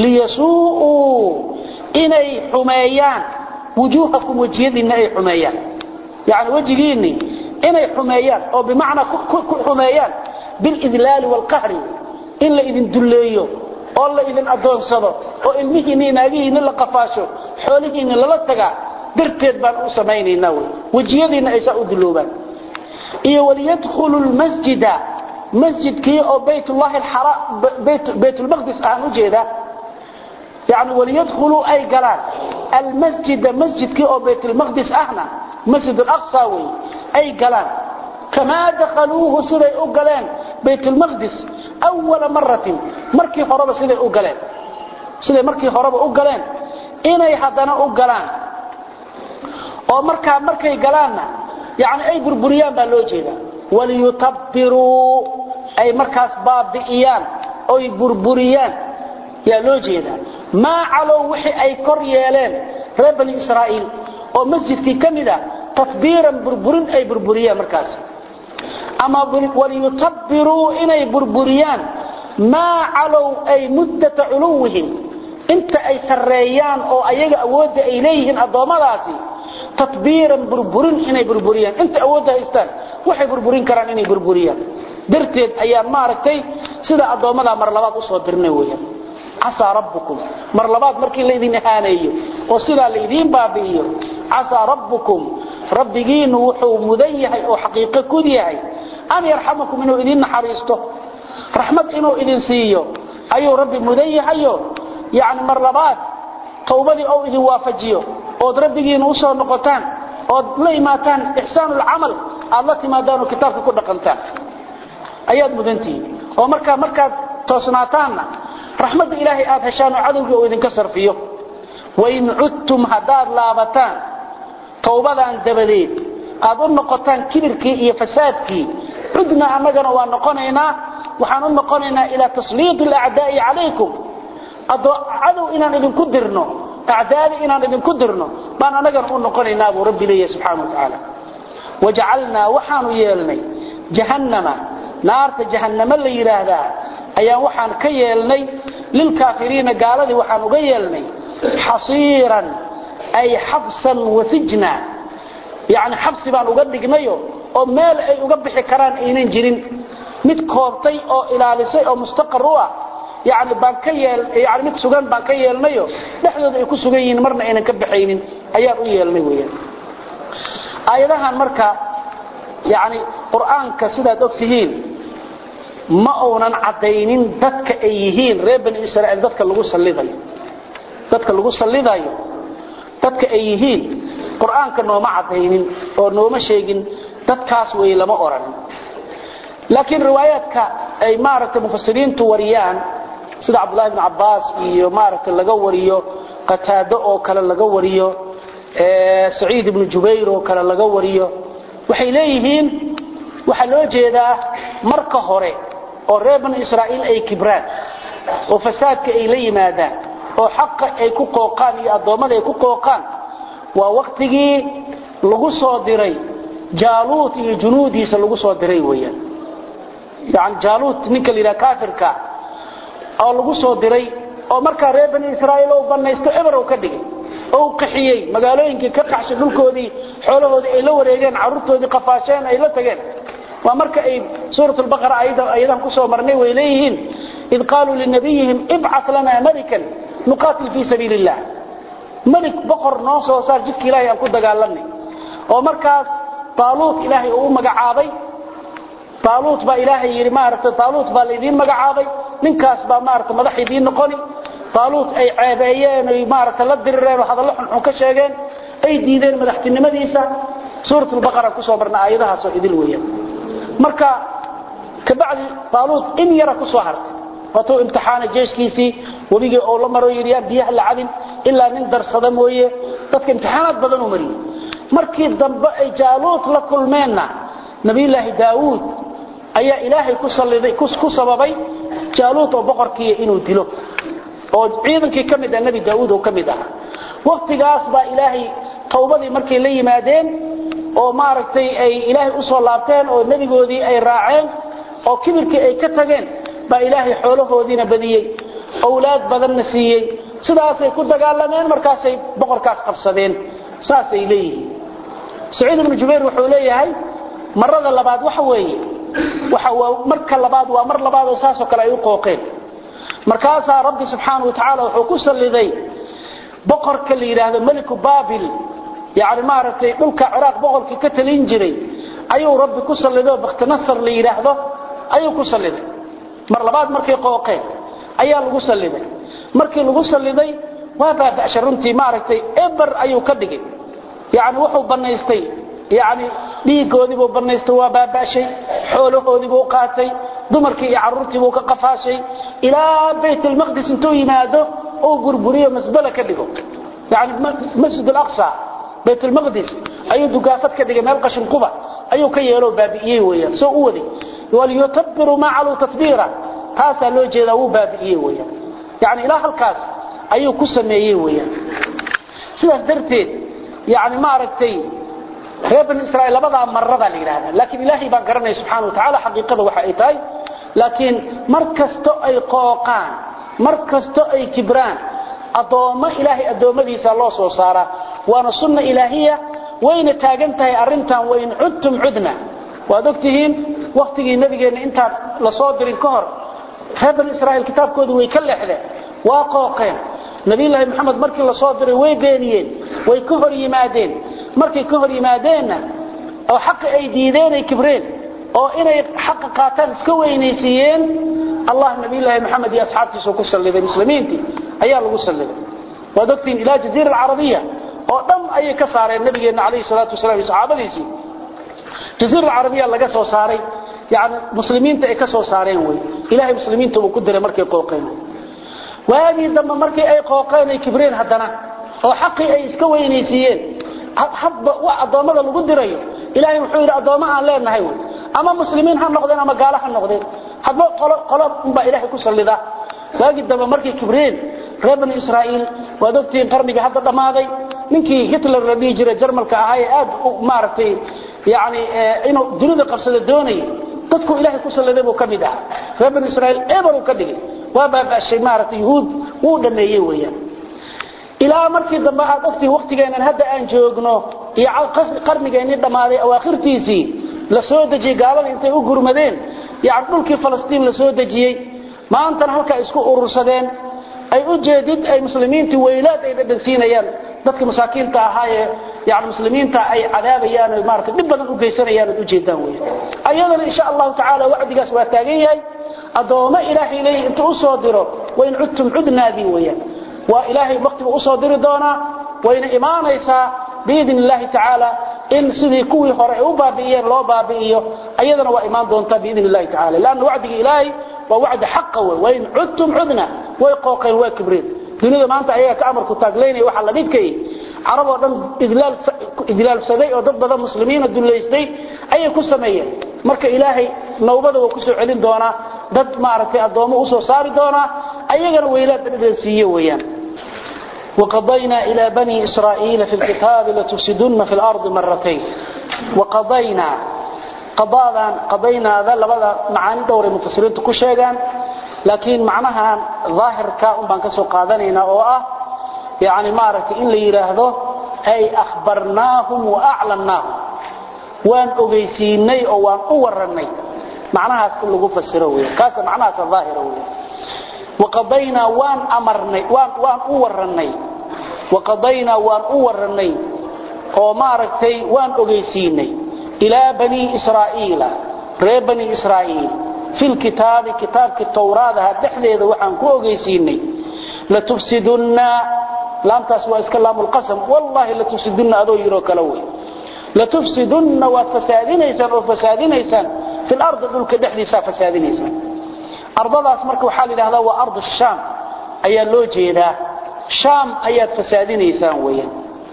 ليسوءوا إني حميان وجوهكم وجهدين إني حميان يعني وجهيني إني حميان أو بمعنى حميان بالإذلال والقهر إلا إذن دليو أو إلا إذن أضوان صدر أو إلمهيني ناقيهن اللي قفاشو حوليهن اللي لتقع درتيد بان u sameeynayna wajiyadiina ay soo dulooban iyo waliyadkhulu almasjid masjidkii oo baytullah alharam bayt baytul maqdis aan u jeeda yaani waliyadkhulu ay galaan almasjid masjidkii oo baytul maqdis ahna masjid al-aqsa ay galaan kama dakhaluhu siday u galeen baytul maqdis awwal marratin markii horeba siday u galeen siday markii horeba u galeen inay hadana u galaan oo marka markay galaana yaani ay burburiyaan baa loo jeeda waliyutabbiru ay markaas baabi'iyaan oo ay burburiyaan yaa loo jeeda ma calow wixii ay kor yeeleen reer bani israa'iil oo masjidkii kamida tatbiiran burburin ay burburiyaan markaas ama waliyutabbiru inay burburiyaan ma calow ay muddata uluwihim inta ay sareeyaan oo ayaga awoodda ay leeyihiin adoomadaasi تطبيرا بربرين إني بربريان انت أودها إستان وحي بربرين كران إني بربريان درتين أيام ما ركتي سيدا أدوامدا مرلبات أصوى درنويا عسى ربكم مرلبات مركي الذين هانيو وصيدا الذين بابيو عسى ربكم ربكين وحو مذيحي أو حقيقة كذيحي أن يرحمكم إنه إذن حريسته رحمة إنه إذن سيو أيو ربي مذيحي يعني مرلبات توبدي أو إذن وافجيو oo rabbigiina u soo noqotaan oo la imaataan ihsaanul amal Allah timaadano kitaabka ku dhaqantaan ayaad mudantii oo marka marka toosnaataana rahmada ilaahi aad heshaan cadowga oo idin ka sarfiyo wa in udtum hadad laabataan tawbadan dabadeed aad u noqotaan kibirkii iyo fasaadkii cudna anagana waa noqonaynaa waxaan u noqonaynaa ila tasliid al-a'daa'i alaykum ado adu inaan idin ku dirno a'daadi inaan idin ku dirno baan anaga u noqonaynaa buu rabbi leeyahay subhanahu wa ta'ala waja'alna waxaanu yeelnay jahannama naarta jahannama la yiraahdaa ayaan waxaan ka yeelnay lil kaafiriina gaaladii waxaan uga yeelnay hasiiran ay habsan wa sijna yaani habsi baan uga dhignayo oo meel ay uga bixi karaan inaan jirin mid koobtay oo ilaalisay oo mustaqar u ah yaani baan ka yeel yaani mid sugan baan ka yeelnayo dhaxdooda ay ku sugan yihiin marna inaan ka bixaynin ayaan u yeelnay weeyaan aayadahan marka yaani quraanka sidaad ogtihiin ma oonan cadaynin dadka ay yihiin reer bani israa'iil dadka lagu salidayo dadka lagu salidayo dadka ay yihiin quraanka nooma cadaynin oo nooma sheegin dadkaas way lama oran laakiin riwaayadka ay maaragtay mufassiriintu wariyaan sida Abdullah ibn Abbas iyo maaragtay laga wariyo Qataada oo kale laga wariyo ee Sa'id ibn Jubayr oo kale laga wariyo waxay leeyihiin waxa loo jeedaa marka hore oo reer bani Israa'iil ay kibraan oo fasaadka ay la yimaadaan oo xaq ay ku qooqaan iyo adoomada ay ku qooqaan waa waqtigii lagu soo diray Jaalut iyo junuudiisa lagu soo diray weeyaan يعني جالوت ninka la kaafirka oo lagu soo diray oo marka reer bani Israa'iil oo banaysto eber oo ka dhigay oo qaxiyay magaalooyinkii ka qaxshay dhulkoodii xoolahoodii ay la wareegeen carruurtoodii qafaasheen ay la tageen waa marka ay suuratul baqara ayadan ku soo marnay way leeyihiin id qaalu linabiyihim ib'ath lana malikan nuqatil fi sabilillah malik boqor noo soo saar jidka ilaahay aan ku dagaalanay oo markaas taaluut ilaahay uu magacaabay طالوت با إلهي يري مارته طالوت با ليدين مغعابي نينكاس با مارته مدخيدين نقوني طالوت اي عيبيين اي مارته لا ديرين waxa la xun ka sheegeen ay diideen madaxtinimadiisa suuratul baqara ku soo marna aayadaha soo idil weeyaan marka ka bacdi طالوت in yara ku soo hartay wato imtixaan jeeskiisi wabiga oo la maro yiriyaan biyaha la cadin illa nin darsada mooye dadka imtixaanad badan u mariyay markii dambe ay Jaalut la kulmeenna nabi ilaahi daawud ayaa ilaahay ku saliday ku sababay Jaalut oo boqorkii inuu dilo oo ciidankii kamid ah nabi daawud oo kamid ah waqtigaas baa ilaahay tawbadii markii la yimaadeen oo maaragtay ay ilaahay u soo laabteen oo nabigoodii ay raaceen oo kibirkii ay ka tageen baa ilaahay xoolahoodiina badiyay awlaad badan siiyay sidaas ay ku dagaalameen markaas ay boqorkaas qabsadeen saas ay leeyihiin Sa'id ibn Jubayr wuxuu leeyahay marada labaad waxa weeye waxa waa marka labaad waa mar labaad oo saas oo kale ay u qooqeen markaas rabbi subhanahu wa ta'ala wuxuu ku saliday boqorka la yiraahdo malik baabil yaani maartay dhulka Ciraaq boqorkii ka talin jiray ayuu rabbi ku saliday Bakhtinasar la yiraahdo ayuu ku saliday mar labaad markay qooqeen ayaa lagu saliday markii lagu saliday waa baa sharuntii maartay eber ayuu ka dhigay yaani wuxuu banaystay يعني dhiigoodii buu barnaystay waa baabashay xoolahoodii buu qaatay dumarkii iyo carruurtii buu ka qafaashay ilaa bayt al-maqdis intuu yimaado oo burburiyo masbala ka dhigo yani masjid al-aqsa bayt al-maqdis ayuu dugaafad ka dhigay meel qashin quba ayuu ka yeelo baabiyay weeyaan soo u waday wal yutabbiru ma'alu tatbira taasa loo jeeda uu baabiyay weeyaan yani ilaa halkaas ayuu ku sameeyay weeyaan sidaas darteed yani ma aragtay reer bani Israa'iil labada marrada la yiraahdo laakiin ilaahi baan garanay subhanahu wa ta'ala xaqiiqada waxa ay tahay laakiin markasto ay qooqaan markasto ay kibraan adooma ilaahi adoomadiisa loo soo saara waana sunna ilaahiya wayna taagan tahay arintan wayn cudtum cudna waa dogtihiin waqtigii nabigeena inta la soo dirin ka hor reer bani Israa'iil kitaabkoodu way ka leexdeen waa qooqeen nabi ilaahi maxamed markii la soo diray way beeniyeen way ka hor yimaadeen markii ka hor yimaadeen oo xaq ay diideen ay kibreen oo inay xaq qaataan iska weynaysiiyeen Allah nabi ilaahi maxamed iyo asxaabtiisa ku saliday muslimiinti ayaa lagu saliday wadagtiin ila jazira al-arabiyya oo dhan ay ka saareen nabigeena kaleey salaatu wasalaam saxaabadiisi jazira al-arabiyya laga soo saaray yaani muslimiinta ay ka soo saareen way ilaahi muslimiintu uu ku diray markay qooqeen waadi damba markii ay qooqeen ay kibreen hadana oo xaqi ay iska weynaysiiyeen hadba waa adoomada lagu dirayo ilaahay wuxuu yiri adooma aan leenahay ama muslimiin ha noqdeen ama gaala ha noqdeen hadba qolob qolob ba ilaahay ku sallida waagi daba markii kibreen reer bani israa'iil waa dadkii qarniga hadda dhamaaday ninkii Hitler rabii jiray Jarmalka ahaa aad maartay yaani inuu dunida qabsada doonay dadku ilaahay ku salliday buu kamid ah reer bani israa'iil eebaru ka dhigay waa baa shay maartay yahuud uu dhameeyay weeyaan ilaa markii dambe aad ogtii waqtigeena hadda aan joogno iyo qarnigeena dhamaaday awaakhirtiisii la soo dajiyay gaalada intay u gurmadeen yaani dhulkii Falastiin la soo dajiyay maanta halka isku urursadeen ay u jeedid ay muslimiintu weylaad ay dhadhansiinayaan dadka masaakiinta ahaa yaani muslimiinta ay cadaabayaan oo maartay dib badan u geysanayaan u jeedaan weey ayadana insha Allah ta'ala wacdigaas waa taagan yahay adooma ilaahay ilaahay inta u soo diro wayn cudtum cudnaadi weeyaan waa ilaahay waqtiga u soo diri doona wayna iimaanaysa biidin Allah ta'ala in sidii kuwii hore u baabiiyeen loo baabiiyo ayadana waa iimaan doonta biidin Allah ta'ala laana wacdiga ilaahay waa wacd xaq wayn cudtum cudna way qooqeen waa kibreen dunida maanta ayaga ka amarku taagleynay waxa la midkay arab oo dhan idlaal idlaal saday oo dad badan muslimiina duleysday ayay ku sameeyeen marka ilaahay nawbada uu ku soo celin doona dad maartay adoomo u soo saari doona ayagana weylaad dhadhansiiyo weeyaan وقضينا إلى بني إسرائيل في الكتاب لتفسدن في الأرض مرتين وقضينا قضاء قضينا ذا لبدا معاني دور المفسرين كشيغان لكن معناها ظاهر كاون بان كسو قادنينا او اه يعني مارتي ان لي يراهدو اي اخبرناهم واعلناهم وان اوغيسيني او وان او ورني معناها ان لو فسرو وي كاس معناها ظاهر وي وقضينا وان امرني وان وان او ورني وقضينا وان او ورني او مارتي وان اوغيسيني الى بني اسرائيل ري بني اسرائيل في الكتاب كتاب التوراة دحديده waxaan ku ogeysiinay la tufsiduna lam taswa iskalam alqasam wallahi la tufsiduna ado yiro kala way la tufsiduna wa fasadinaysan oo fasadinaysan fil ard dhulka dhaxdiisa fasadinaysan ardadaas marka waxa la yiraahdaa waa ardu sham ayaa loo jeedaa sham ayaad fasadinaysan weeyaan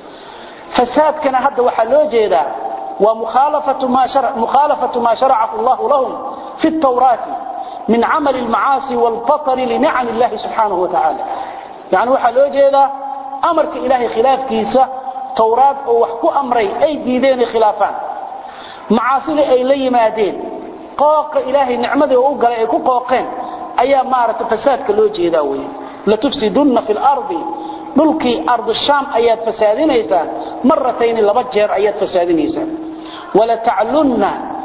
fasaadkana hadda waxa loo jeedaa ومخالفة ما شرع مخالفة ما شرعه الله لهم في التوراة من عمل المعاصي والبطر لنعم الله سبحانه وتعالى يعني وحلو جيدا أمرك إلهي خلاف كيسة توراة وحكو أمري أي ديدين خلافان معاصي أي لي مادين قاق إلهي نعمده وقال أيكو قاقين أي مارة فساد كلو جيدا لتفسدن في الأرض ملكي أرض الشام أيات فسادين إيسان مرتين لبجر أيات فسادين إيسان ولا تعلن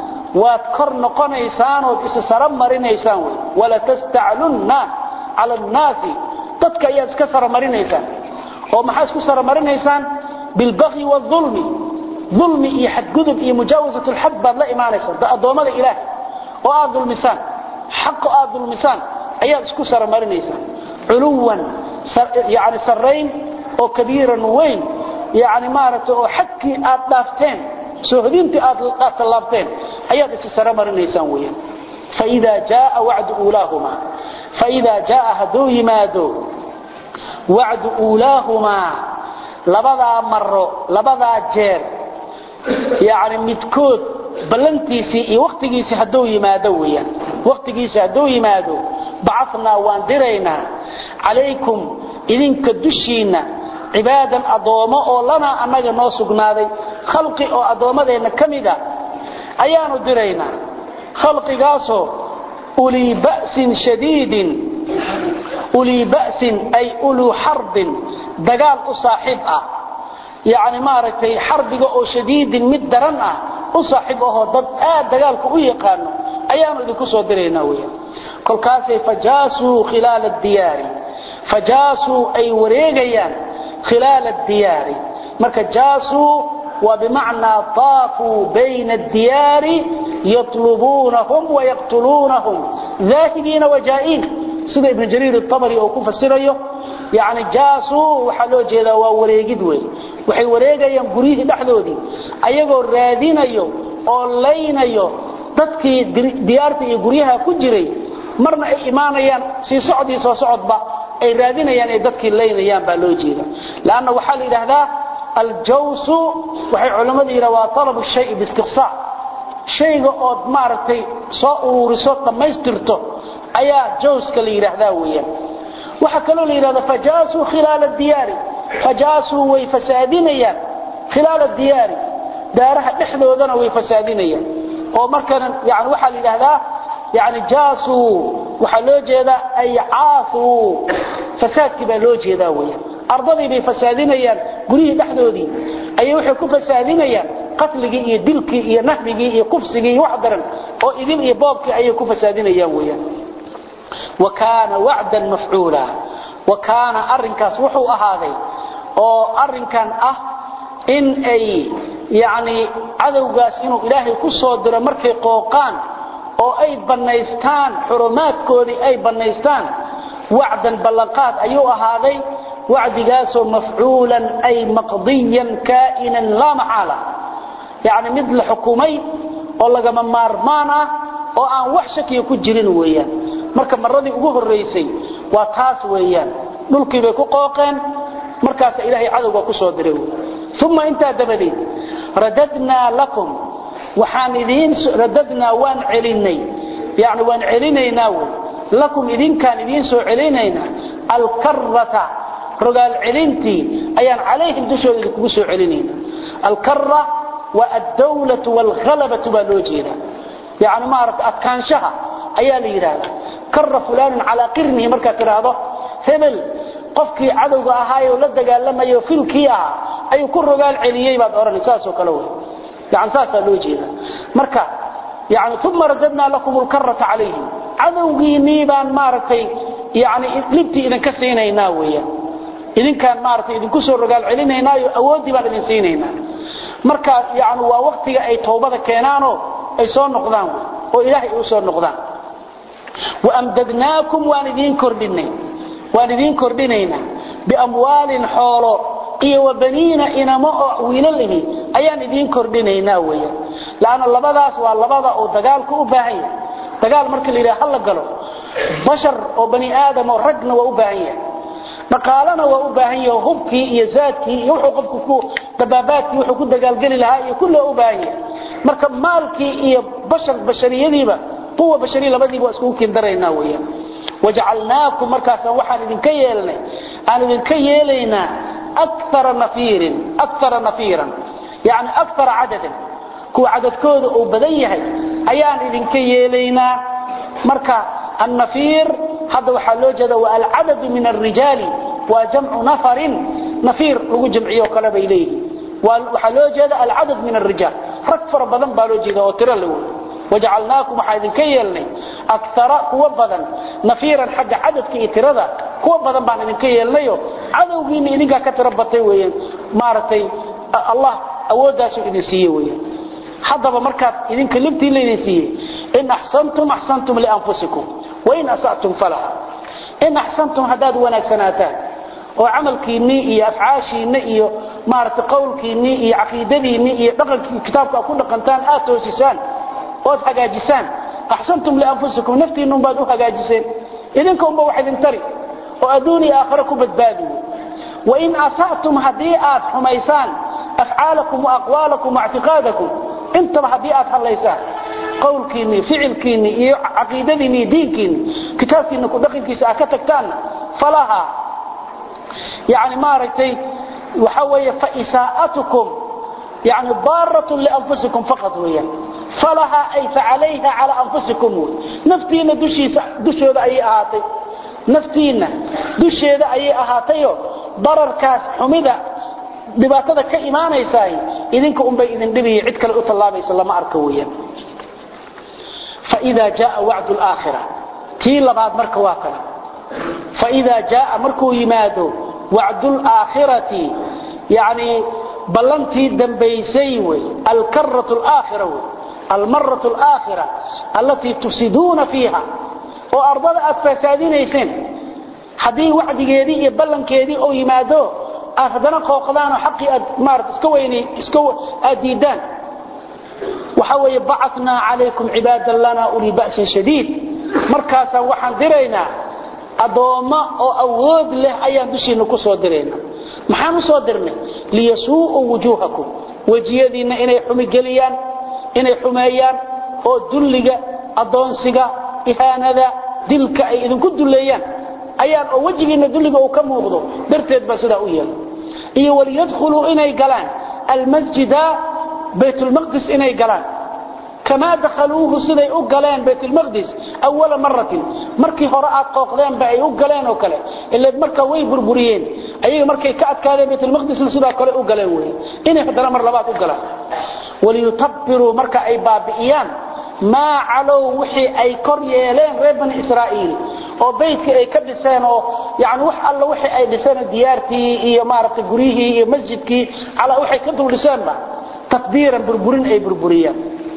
واتكرن قن إيسان وإسسرم مرين إيسان ولا تستعلن على الناس تدك أيات كسر مرين إيسان ومحاس كسر مرين إيسان بالبغي والظلم ظلم إي حد قدب إي مجاوزة الحب لا إيمان إيسان ده أدوم الإله وآذ المسان حق آذ المسان أيات كسر مرين إيسان علوا يعني سرين او كبيرا وين يعني مارته او حكي اد دافتين سوهدينتي اد طلبتين اياد سسر مرنيسان وين فاذا جاء وعد اولاهما فاذا جاء هدو يمادو وعد اولاهما لبدا مره لبدا جير يعني متكود بلنتيسي اي وقتيسي هدو يمادو وين وقتيسي هدو يمادو بعثنا وان درينا عليكم إذنك دشينا عبادا أدوما أو لنا أنك نوسقناذي خلقي أو أدوما دينا كمدا أيانو درينا خلقي قاسو أولي بأس شديد أولي بأس أي أولو حرب دقال أصاحبها يعني مارتي حرب أو شديد مدرنا أصاحبه ضد آد دقالك أيقانو أيانو إذنكسو درينا ويا كل كاسي فجاسوا خلال الديار فجاسوا أي وريقيان خلال الديار مركا جاسوا وبمعنى طافوا بين الديار يطلبونهم ويقتلونهم ذاهبين وجائين سيدة ابن جرير الطبري أو كوفة السرية يعني جاسوا وحلو جيدا ووريقدوي وحي وريقيان قريه دحلودي أيقوا الرادين أيو أولين أيو dadkii diyaarta iyo guryaha ku jiray marna ay iimaanayaan si socodii soo socodba ay raadinayaan ay dadkii leeynayaan baa loo jeeda laana waxa la yiraahdaa al-jaws waxay culimadu yiraahdaan talab shay bi istiqsa shayga oo maartay soo ururiso dhamaystirto ayaa jawska la yiraahdaa weeyaan waxa kale la yiraahdaa fajaasu khilal ad-diyar fajaasu way fasaadinayaan khilal ad-diyar daaraha dhexdoodana way fasaadinayaan oo markan yaani waxa la yiraahdaa yaani jaasu waxa loo jeedaa ay aafu fasaadki baa loo jeedaa weeyaan ardadii bay fasaadinayaan guriyada dhexdoodii ay waxay ku fasaadinayaan qatliga iyo dilki iyo nahbiga iyo kufsiga iyo wax daran oo idin iyo boobki ay ku fasaadinayaan weeyaan وكان وعدا مفعولا وكان أرنكاس وحو أهاذي أو أرنكان أه إن أي يعني عدو قاس إنه إلهي كسودر مركي قوقان أو أي بنيستان حرمات كودي أي بنيستان وعدا بلقات أيو أهاذي وعد قاس مفعولا أي مقضيا كائنا لا محالة يعني مثل حكومي والله قام مارمانا أو أن وحشك يكون جرين ويان marka maradii ugu horeysay waa taas weeyaan dhulkii bay ku qooqeen markaas ilaahay cadawga ku soo diray thumma inta dabadii radadna lakum waxaan idin radadna waan celinay yaani waan celinayna lakum idin kan idin soo celinayna al karrata rogal celinti ayaan calayhim dushooda ku soo celinayna al karra wa ad-dawlatu wal ghalabatu balojira yaani ma arag adkaanshaha ayaa la yiraahdaa كر فلان على قرنه marka tiraado hebel qofkii cadawga ahaayo la dagaalamayo filkiya ay ku rogaal celiyay baad oranaysaa soo kale way yaani saasa loo jeeda marka yaani thumma radadna lakum al-karrata alayhim cadawgiini baan maartay yaani libti idin ka siinayna weeyaan idin kan maartay idin ku soo rogaal celinaynayo awoodi baan idin siinayna marka yaani waa waqtiga ay toobada keenaano ay soo noqdaan oo ilaahay uu soo noqdaan وأمددناكم والدين كردين والدين كردينينا بأموال حولو إيه وبنين إنما ويلله أيان دين كردينينا ويا لأن الله بدأس والله بدأ ودقالك أباهية دقال مركل إلى حل قالوا بشر وبني آدم ورجنا وأباهية مقالنا وأباهية وهبكي يزادكي يوحقفك دباباتي يوحقوا دقال قلي لها كله أباهية مركب مالكي إيه بشر بشرية ديبا قوة بشرية لبدي واسكوكين درينا ويا وجعلناكم مركزا وحن إذن كيالنا أن إذن كيالنا أكثر نفير أكثر نفيرا يعني أكثر عددا كو عدد كود أو بديه أيان إذن كيالنا مركا النفير هذا وحلوجة والعدد من الرجال وجمع نفر نفير لو جمعيه وقلب إليه وحلوجة العدد من الرجال ركفر بدن بالوجه وترى له وجعلناكم حيث كيلني أكثر قوة بدن نفيرا حق عدد كي ترضى قوة بدن بعد من كيلني عدو جيني إنك كتربطي وين مارتي الله أوداس إنسيه وين حضب مركات إذن كلمتي لإنسيه إن أحسنتم أحسنتم لأنفسكم وإن أسأتم فلها إن أحسنتم هداد وناك سناتان وعمل كيني أفعاشي نئي مارت قول كيني عقيدتي نئي دقل كتابك أكون قنتان آتو سيسان ood hagaajisaan ahsantum li anfusikum naftiinum baad u hagaajiseen idinkum ba waxid intari oo aduuni aakhira ku badbaadi wa in asaatum hadiat humaysan af'aalakum wa aqwaalakum wa i'tiqaadakum inta hadiat halaysan qawlkiini ficilkiini iyo aqeedadiini diinkiini kitaabkiina ku dhaqankiisa ka tagtaan falaha yaani ma aragtay waxa weeye fa isaa'atukum يعني ضارة لأنفسكم فقط وهي فلها أي فعليها على أنفسكم نفتينا دشيد أي أهاتي نفتينا دشيد أي أهاتي ضرر كاس حميدة دباتنا كإيمان يساي إذنك أمبي إذن دبي عدك الأطلاب يسلم أركويا فإذا جاء وعد الآخرة تيلا بعد مركواكنا فإذا جاء مركو يمادو وعد الآخرة يعني بلنتي دنبيسي الكرة الآخرة المرة الآخرة التي تفسدون فيها وأرضاء أتفسادين يسين حدي وعد يدي بلن كيدي أو يمادو أخذنا قوقضان حقي مارت اسكويني اسكو أديدان وحوي بعثنا عليكم عبادا لنا أولي بأس شديد مركاسا وحن درينا أدوما أو أود له أيان دشي نكسو درينا maxaan u soo dirnay liyasuu wujuhakum wajiyadiina inay xumi galiyaan inay xumeeyaan oo dulliga adoonsiga ihaanada dilka ay idinku duleeyaan ayaan oo wajigiina dulliga uu ka muuqdo darteed ba sida u yeelay iyo waliyadkhulu inay galaan almasjida baytul maqdis inay galaan kama dakhaluuhu siday u galeen baytul maqdis awwal marratin markii hore aad qooqdeen ba ay u galeen oo kale ilaa marka way burburiyeen ayaga markay ka adkaadeen baytul maqdis sida kale u galeen way inay hadana mar labaad u galaan waliyutabbiru marka ay baabi'iyaan ma calow wixii ay kor yeeleen reer bani israa'iil oo beedka ay ka dhiseen oo yaani wax alla wixii ay dhiseen diyaartii iyo maaragtay guriyihii iyo masjidkii ala wixii ka dul dhiseen ba tatbiiran burburin ay burburiyaan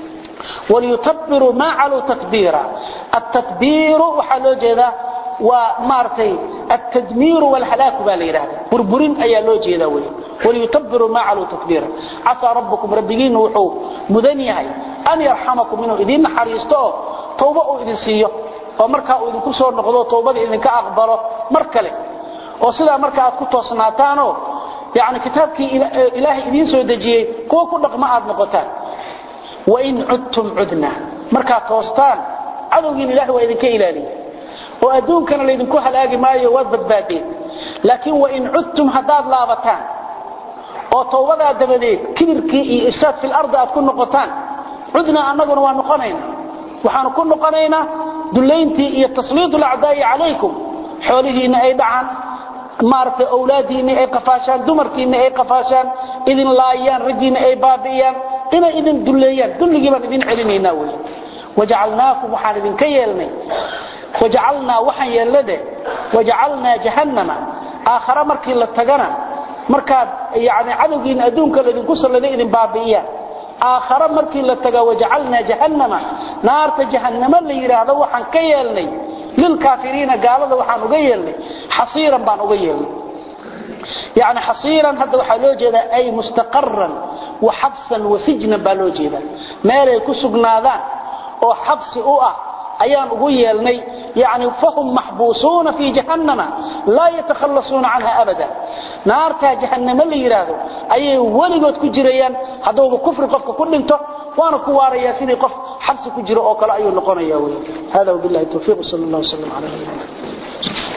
وليتبروا ما علوا تتبيرا التتبير وحلو جيدا ومارتي التدمير والهلاك بالإرادة بربرين أي لو جيدا وليتبروا ما علوا تتبيرا عسى ربكم ربيين وحو مدنيهي أن يرحمكم منه إذن حريستو توبة إذن سيئ ومركا إذن كسور نقضوا توبة إذن كأقبله مركله وصلا مركا أتكتوا صناتانو يعني كتابك إلهي إذن سيدجيه كوكو نقماء نقطان وإن عدتم عدنا مركا توستان عدوين الله وإذن كإلالي وأدون كان لإذن كوها لاقي ما يواد بدبادين لكن وإن عدتم هداد لابتان وطوضا دبدي كبيركي إفساد في الأرض أتكون نقطان عدنا أنقنا ونقنين وحنكون نقنين دلينتي التسليط الأعداء عليكم حولهين أي دعان مارت أولادين أي قفاشان دمركين أي قفاشان إذن لايان رجين أي بابيان إنا إذن دليان دلقي من إذن علمي ناوي وجعلناكم وحان إذن كيالني وجعلنا وحن يلده وجعلنا جهنم آخر مركي للتقنا مركاد يعني عدوين أدونك الذين كسر لدي إذن بابيان آخر مركي للتقى وجعلنا جهنم نار جهنم اللي يراد وحن كيالني للكافرين قالوا وحن أغيالني حصيرا بان أغيالني يعني حصيرا هذا وحلوجه أي مستقرا وحبسا وسجنا بالوجه ما ليكو سغنادان او حبس او اه ايان ugu yeelnay yani fahum mahbusuna fi jahannama la yatakhallasuuna anha abada naarta jahannama la yiraahdo ayay waligood ku jirayaan hadoo kufri qofka ku dhinto waana ku waaraya sidii qof xabsi ku jiro oo kale ayuu noqonayaa way hada billahi tawfiq sallallahu alayhi wa sallam ala